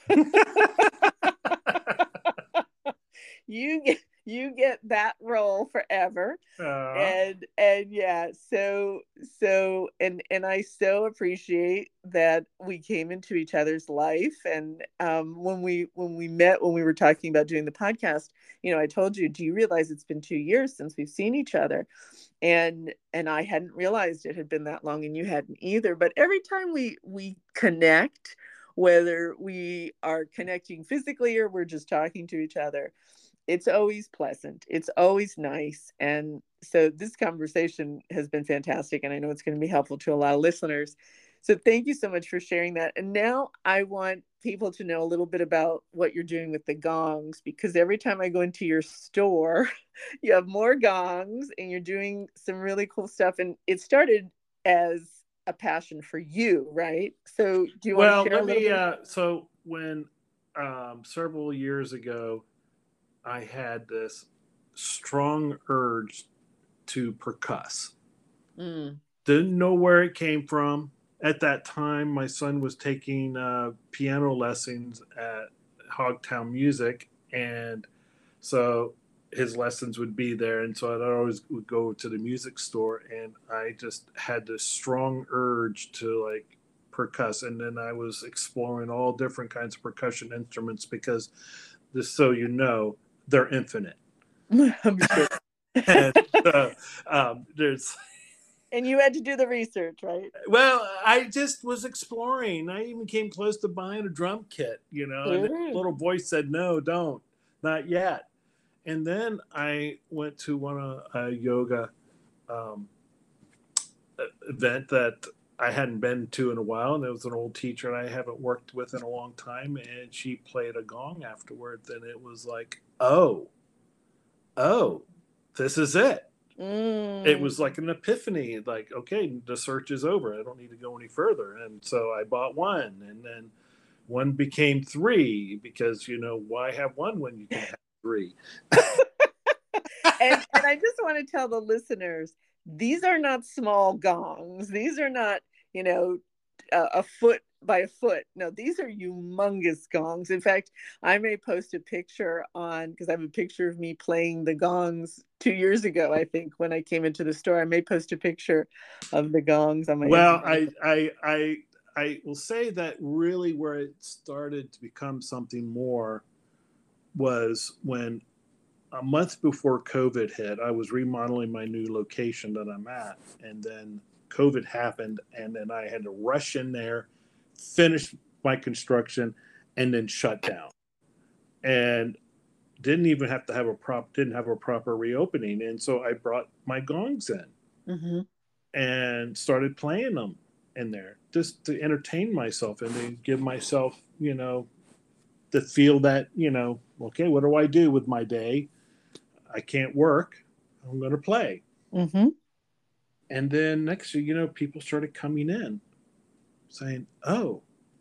Speaker 1: you get you get that role forever.
Speaker 2: uh,
Speaker 1: And and yeah, so so and and I so appreciate that we came into each other's life. And um when we when we met, when we were talking about doing the podcast, you know, I told you, do you realize it's been two years since we've seen each other? and and I hadn't realized it had been that long, and you hadn't either. But every time we we connect, whether we are connecting physically or we're just talking to each other, it's always pleasant, it's always nice. And so this conversation has been fantastic, and I know it's going to be helpful to a lot of listeners. So thank you so much for sharing that. And now I want people to know a little bit about what you're doing with the gongs, because every time I go into your store, you have more gongs and you're doing some really cool stuff. And it started as a passion for you, right? So do you want to
Speaker 2: Well,
Speaker 1: share a
Speaker 2: let
Speaker 1: little
Speaker 2: me.
Speaker 1: bit?
Speaker 2: Uh, so when um, several years ago, I had this strong urge to percuss.
Speaker 1: Mm,
Speaker 2: Didn't know where it came from. At that time, my son was taking uh, piano lessons at Hogtown Music, and so his lessons would be there. And so I'd always would go to the music store, and I just had this strong urge to like percuss. And then I was exploring all different kinds of percussion instruments because, just so you know, they're infinite.
Speaker 1: I'm sure.
Speaker 2: And uh, um, there's
Speaker 1: And you had to do the research, right?
Speaker 2: Well, I just was exploring. I even came close to buying a drum kit, you know, and a
Speaker 1: Ooh.
Speaker 2: little voice said, "No, don't, not yet." And then I went to one of a yoga um, event that I hadn't been to in a while, and it was an old teacher I haven't worked with in a long time, and she played a gong afterwards, and it was like, "Oh, oh, this is it." It
Speaker 1: Mm.
Speaker 2: was like an epiphany, like, okay, the search is over, I don't need to go any further. And so I bought one, and then one became three, because you know, why have one when you can have three?
Speaker 1: And and I just want to tell the listeners, these are not small gongs. These are not, you know, a, a foot by a foot. No, these are humongous gongs. In fact, I may post a picture on, because I have a picture of me playing the gongs two years ago, I think, when I came into the store. I may post a picture of the gongs on my
Speaker 2: Well,
Speaker 1: Instagram.
Speaker 2: I I I I will say that really where it started to become something more was when a month before COVID hit, I was remodeling my new location that I'm at, and then COVID happened, and then I had to rush in there, finish my construction, and then shut down, and didn't even have to have a prop, didn't have a proper reopening, and so I brought my gongs in
Speaker 1: Mm-hmm.
Speaker 2: and started playing them in there just to entertain myself and to give myself, you know, to feel that, you know, okay, what do I do with my day? I can't work. I'm going to play.
Speaker 1: Mm-hmm.
Speaker 2: And then next thing you know, people started coming in saying, "Oh,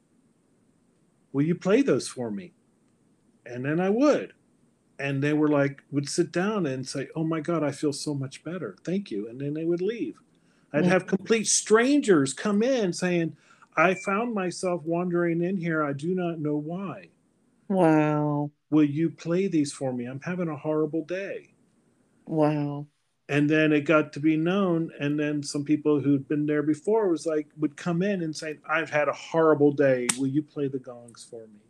Speaker 2: will you play those for me?" And then I would. And they were like, would sit down and say, "Oh my God, I feel so much better. Thank you." And then they would leave. I'd have complete strangers come in saying, "I found myself wandering in here. I do not know why.
Speaker 1: Wow.
Speaker 2: Will you play these for me? I'm having a horrible day."
Speaker 1: Wow.
Speaker 2: And then it got to be known, and then some people who'd been there before was like would come in and say, "I've had a horrible day, will you play the gongs for me?"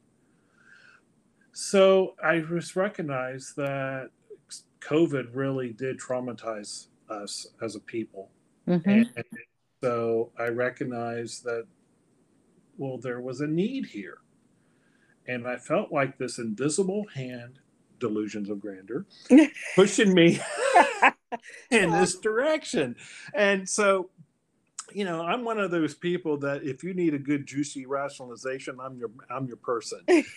Speaker 2: So I just recognized that COVID really did traumatize us as a people.
Speaker 1: Mm-hmm.
Speaker 2: And so I recognized that, well, there was a need here, and I felt like this invisible hand, delusions of grandeur, pushing me in this direction. And so, you know, I'm one of those people that if you need a good juicy rationalization, I'm your I'm your person.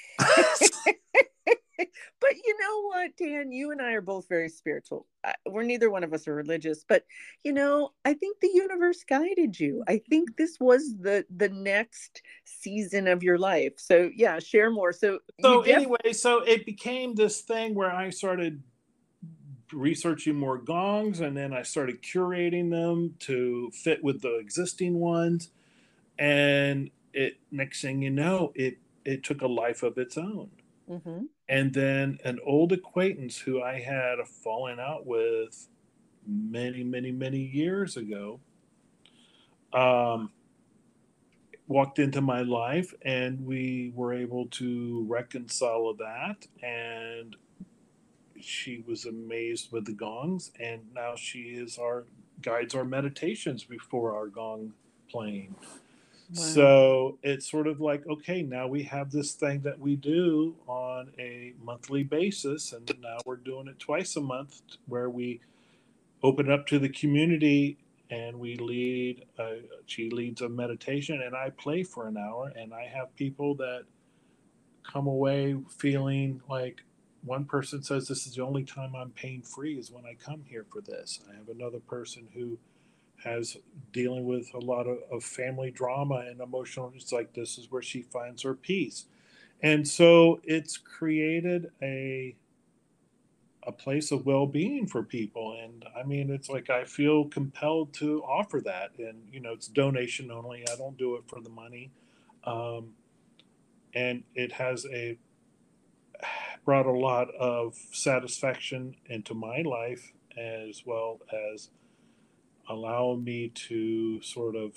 Speaker 1: But you know what, Dan? You and I are both very spiritual. Uh, We're neither one of us are religious, but you know, I think the universe guided you. I think this was the the next season of your life. So yeah, share more. So you
Speaker 2: So
Speaker 1: def
Speaker 2: anyway, so it became this thing where I started researching more gongs, and then I started curating them to fit with the existing ones. And it next thing you know, it it took a life of its own.
Speaker 1: hmm
Speaker 2: And then an old acquaintance who I had a falling out with many, many, many years ago um, walked into my life, and we were able to reconcile that. And she was amazed with the gongs, and now she is our guides our meditations before our gong playing.
Speaker 1: Wow.
Speaker 2: So it's sort of like, okay, now we have this thing that we do on a monthly basis, and now we're doing it twice a month, where we open up to the community, and we lead. A, she leads a meditation, and I play for an hour, and I have people that come away feeling like, one person says, "This is the only time I'm pain free is when I come here for this." I have another person who has dealing with a lot of, of family drama and emotional. It's like this is where she finds her peace, and so it's created a a place of well-being for people. And I mean, it's like I feel compelled to offer that, and you know, it's donation only. I don't do it for the money, um, and it has a brought a lot of satisfaction into my life, as well as allowing me to sort of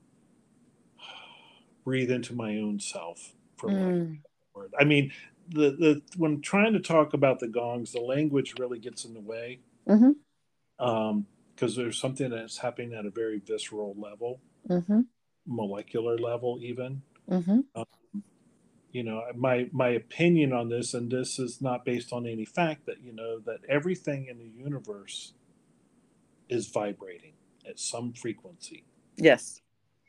Speaker 2: breathe into my own self, for lack of
Speaker 1: Mm.
Speaker 2: a word. I mean, the the when trying to talk about the gongs, the language really gets in the way,
Speaker 1: Mm-hmm.
Speaker 2: um, because there's something that's happening at a very visceral level,
Speaker 1: Mm-hmm.
Speaker 2: molecular level, even.
Speaker 1: Mm-hmm.
Speaker 2: Um, you know, my my opinion on this, and this is not based on any fact, that you know that everything in the universe is vibrating at some frequency.
Speaker 1: Yes.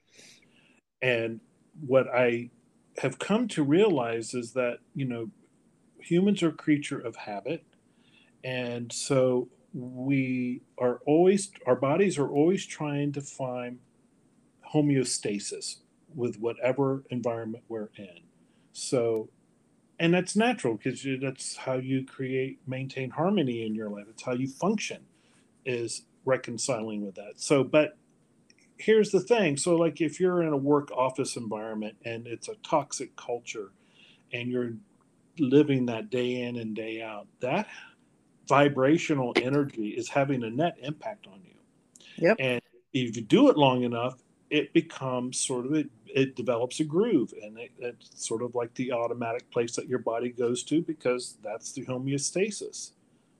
Speaker 2: And what I have come to realize is that, you know, humans are a creature of habit. And so we are always, our bodies are always trying to find homeostasis with whatever environment we're in. So, and that's natural because that's how you create, maintain harmony in your life. It's how you function, is reconciling with that. So, but here's the thing. So, like, if you're in a work office environment and it's a toxic culture and you're living that day in and day out, that vibrational energy is having a net impact on you.
Speaker 1: Yep.
Speaker 2: And if you do it long enough, it becomes sort of, it, it develops a groove, and it, it's sort of like the automatic place that your body goes to, because that's the homeostasis.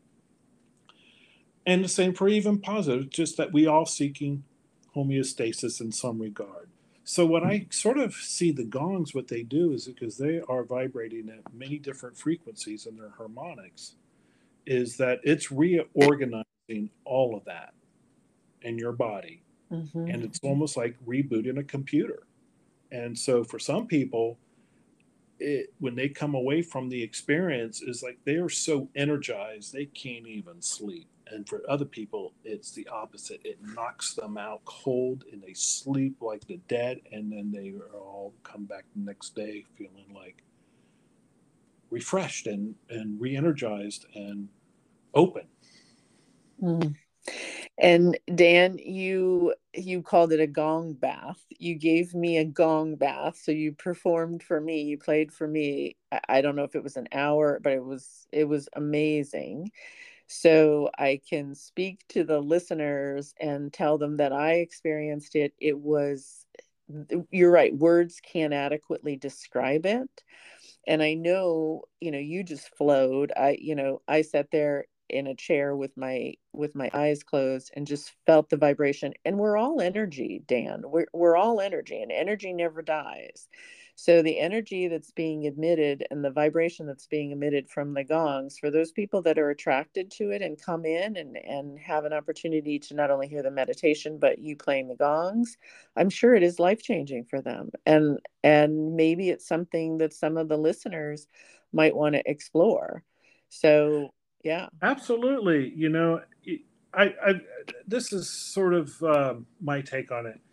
Speaker 2: And the same for even positive, just that we all seeking homeostasis in some regard. So what I sort of see the gongs, what they do is, because they are vibrating at many different frequencies in their harmonics, is that it's reorganizing all of that in your body.
Speaker 1: Mm-hmm.
Speaker 2: And it's almost like rebooting a computer. And so for some people, it, when they come away from the experience, is like they are so energized they can't even sleep. And for other people, it's the opposite. It knocks them out cold and they sleep like the dead, and then they all come back the next day feeling like refreshed and, and re-energized and open.
Speaker 1: Mm. And Dan, you you called it a gong bath. You gave me a gong bath. So you performed for me. You played for me. I, I don't know if it was an hour, but it was it was amazing. So I can speak to the listeners and tell them that I experienced it. It was, you're right, words can't adequately describe it. And I know, you know, you just flowed. I, you know, I sat there in a chair with my with my eyes closed and just felt the vibration. And we're all energy, Dan. We're we're all energy, and energy never dies. So the energy that's being emitted and the vibration that's being emitted from the gongs, for those people that are attracted to it and come in and and have an opportunity to not only hear the meditation but you playing the gongs, I'm sure it is life changing for them. And and maybe it's something that some of the listeners might want to explore. So yeah.
Speaker 2: Absolutely. You know, I, I this is sort of um, my take on it.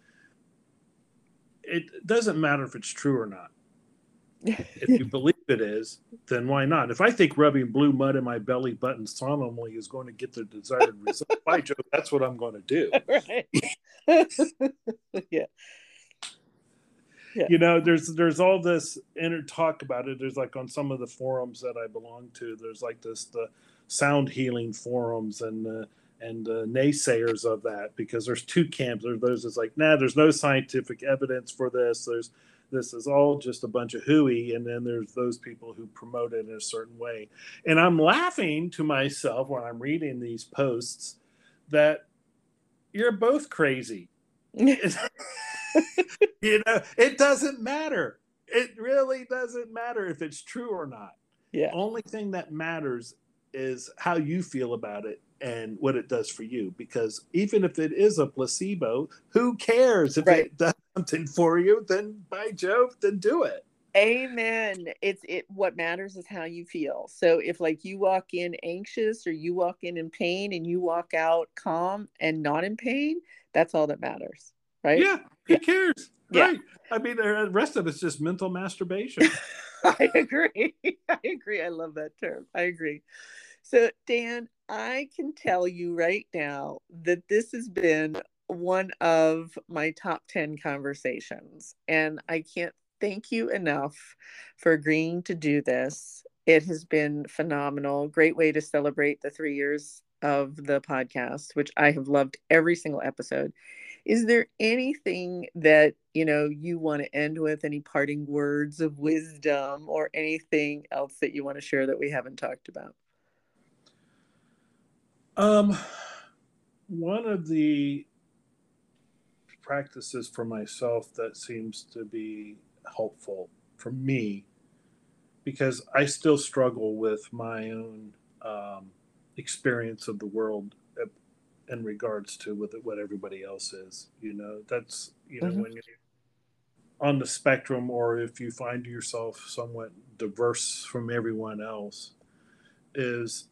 Speaker 2: It doesn't matter if it's true or not. If you believe it is, then why not? If I think rubbing blue mud in my belly button solemnly is going to get the desired result, by Joe, that's what I'm going to do.
Speaker 1: Right. Yeah. Yeah.
Speaker 2: You know, there's there's all this inner talk about it. There's like on some of the forums that I belong to, there's like this the sound healing forums, and the and the naysayers of that, because there's two camps. There's those that's like, nah, there's no scientific evidence for this. There's this is all just a bunch of hooey. And then there's those people who promote it in a certain way. And I'm laughing to myself when I'm reading these posts that you're both crazy. You know, it doesn't matter. It really doesn't matter if it's true or not.
Speaker 1: Yeah.
Speaker 2: Only thing that matters is how you feel about it and what it does for you. Because even if it is a placebo, who cares? If
Speaker 1: Right.
Speaker 2: it does something for you, then by Jove, then do it.
Speaker 1: Amen. It's it what matters is how you feel. So if like you walk in anxious or you walk in in pain and you walk out calm and not in pain, That's all that matters, right?
Speaker 2: Yeah, who
Speaker 1: Yeah.
Speaker 2: cares?
Speaker 1: Yeah.
Speaker 2: Right. I mean, the rest of it's just mental masturbation.
Speaker 1: I agree. I agree. I love that term. I agree. So, Dan, I can tell you right now that this has been one of my top ten conversations, and I can't thank you enough for agreeing to do this. It has been phenomenal. Great way to celebrate the three years of the podcast, which I have loved every single episode. Is there anything that, you know, you want to end with, any parting words of wisdom or anything else that you want to share that we haven't talked about?
Speaker 2: Um, one of the practices for myself that seems to be helpful for me, because I still struggle with my own um, experience of the world in regards to with what everybody else is. You know, that's, you know,
Speaker 1: Mm-hmm.
Speaker 2: when you're on the spectrum, or if you find yourself somewhat diverse from everyone else, is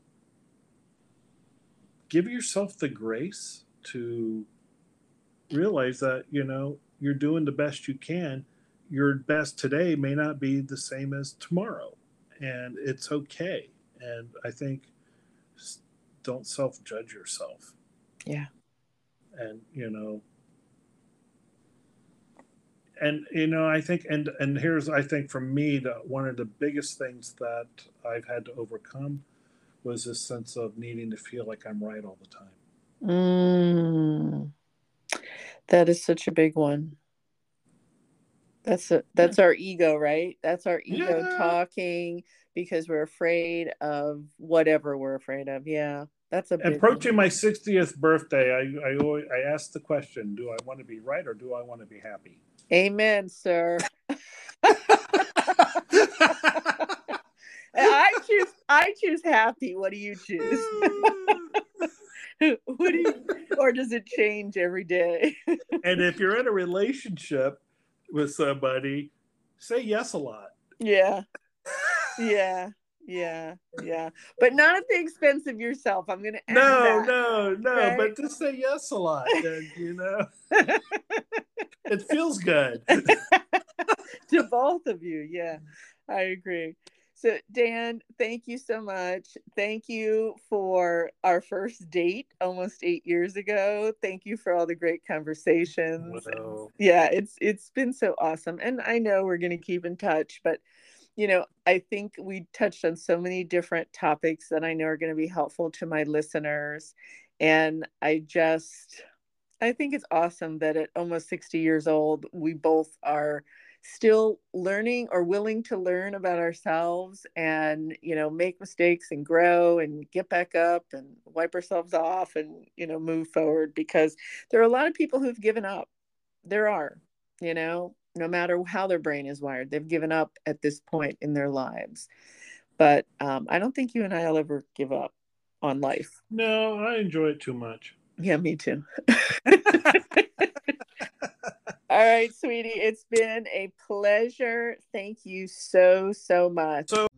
Speaker 2: give yourself the grace to realize that, you know, you're doing the best you can. Your best today may not be the same as tomorrow, and it's okay. And I think don't self judge yourself.
Speaker 1: Yeah.
Speaker 2: And, you know, and you know I think, and and here's, I think for me, the one of the biggest things that I've had to overcome was this sense of needing to feel like I'm right all the time.
Speaker 1: Mm, that is such a big one. That's a,
Speaker 2: Yeah.
Speaker 1: that's our ego, right? That's our ego
Speaker 2: Yeah.
Speaker 1: talking because we're afraid of whatever we're afraid of. Yeah, that's a big one.
Speaker 2: Approaching my sixtieth birthday, I I always, I asked the question: do I want to be right, or do I want to be happy?
Speaker 1: Amen, sir. I choose I choose happy. What do you choose? What do you, or does it change every day?
Speaker 2: And if you're in a relationship with somebody, say yes a lot.
Speaker 1: Yeah. Yeah. Yeah. Yeah. But not at the expense of yourself. I'm gonna add
Speaker 2: No,
Speaker 1: that.
Speaker 2: no, no,
Speaker 1: Right?
Speaker 2: but just say yes a lot, and you know, it feels good.
Speaker 1: To both of you. Yeah, I agree. So, Dan, thank you so much. Thank you for our first date almost eight years ago. Thank you for all the great conversations.
Speaker 2: Well,
Speaker 1: Yeah, it's it's been so awesome. And I know we're going to keep in touch, but you know, I think we touched on so many different topics that I know are going to be helpful to my listeners. And I just I think it's awesome that at almost sixty years old, we both are still learning or willing to learn about ourselves and, you know, make mistakes and grow and get back up and wipe ourselves off and, you know, move forward, because there are a lot of people who've given up. There are, you know, no matter how their brain is wired, they've given up at this point in their lives. But um, I don't think you and I will ever give up on life.
Speaker 2: no, I enjoy it too much.
Speaker 1: Yeah, me too. All right, sweetie. It's been a pleasure. Thank you so, so much.
Speaker 2: So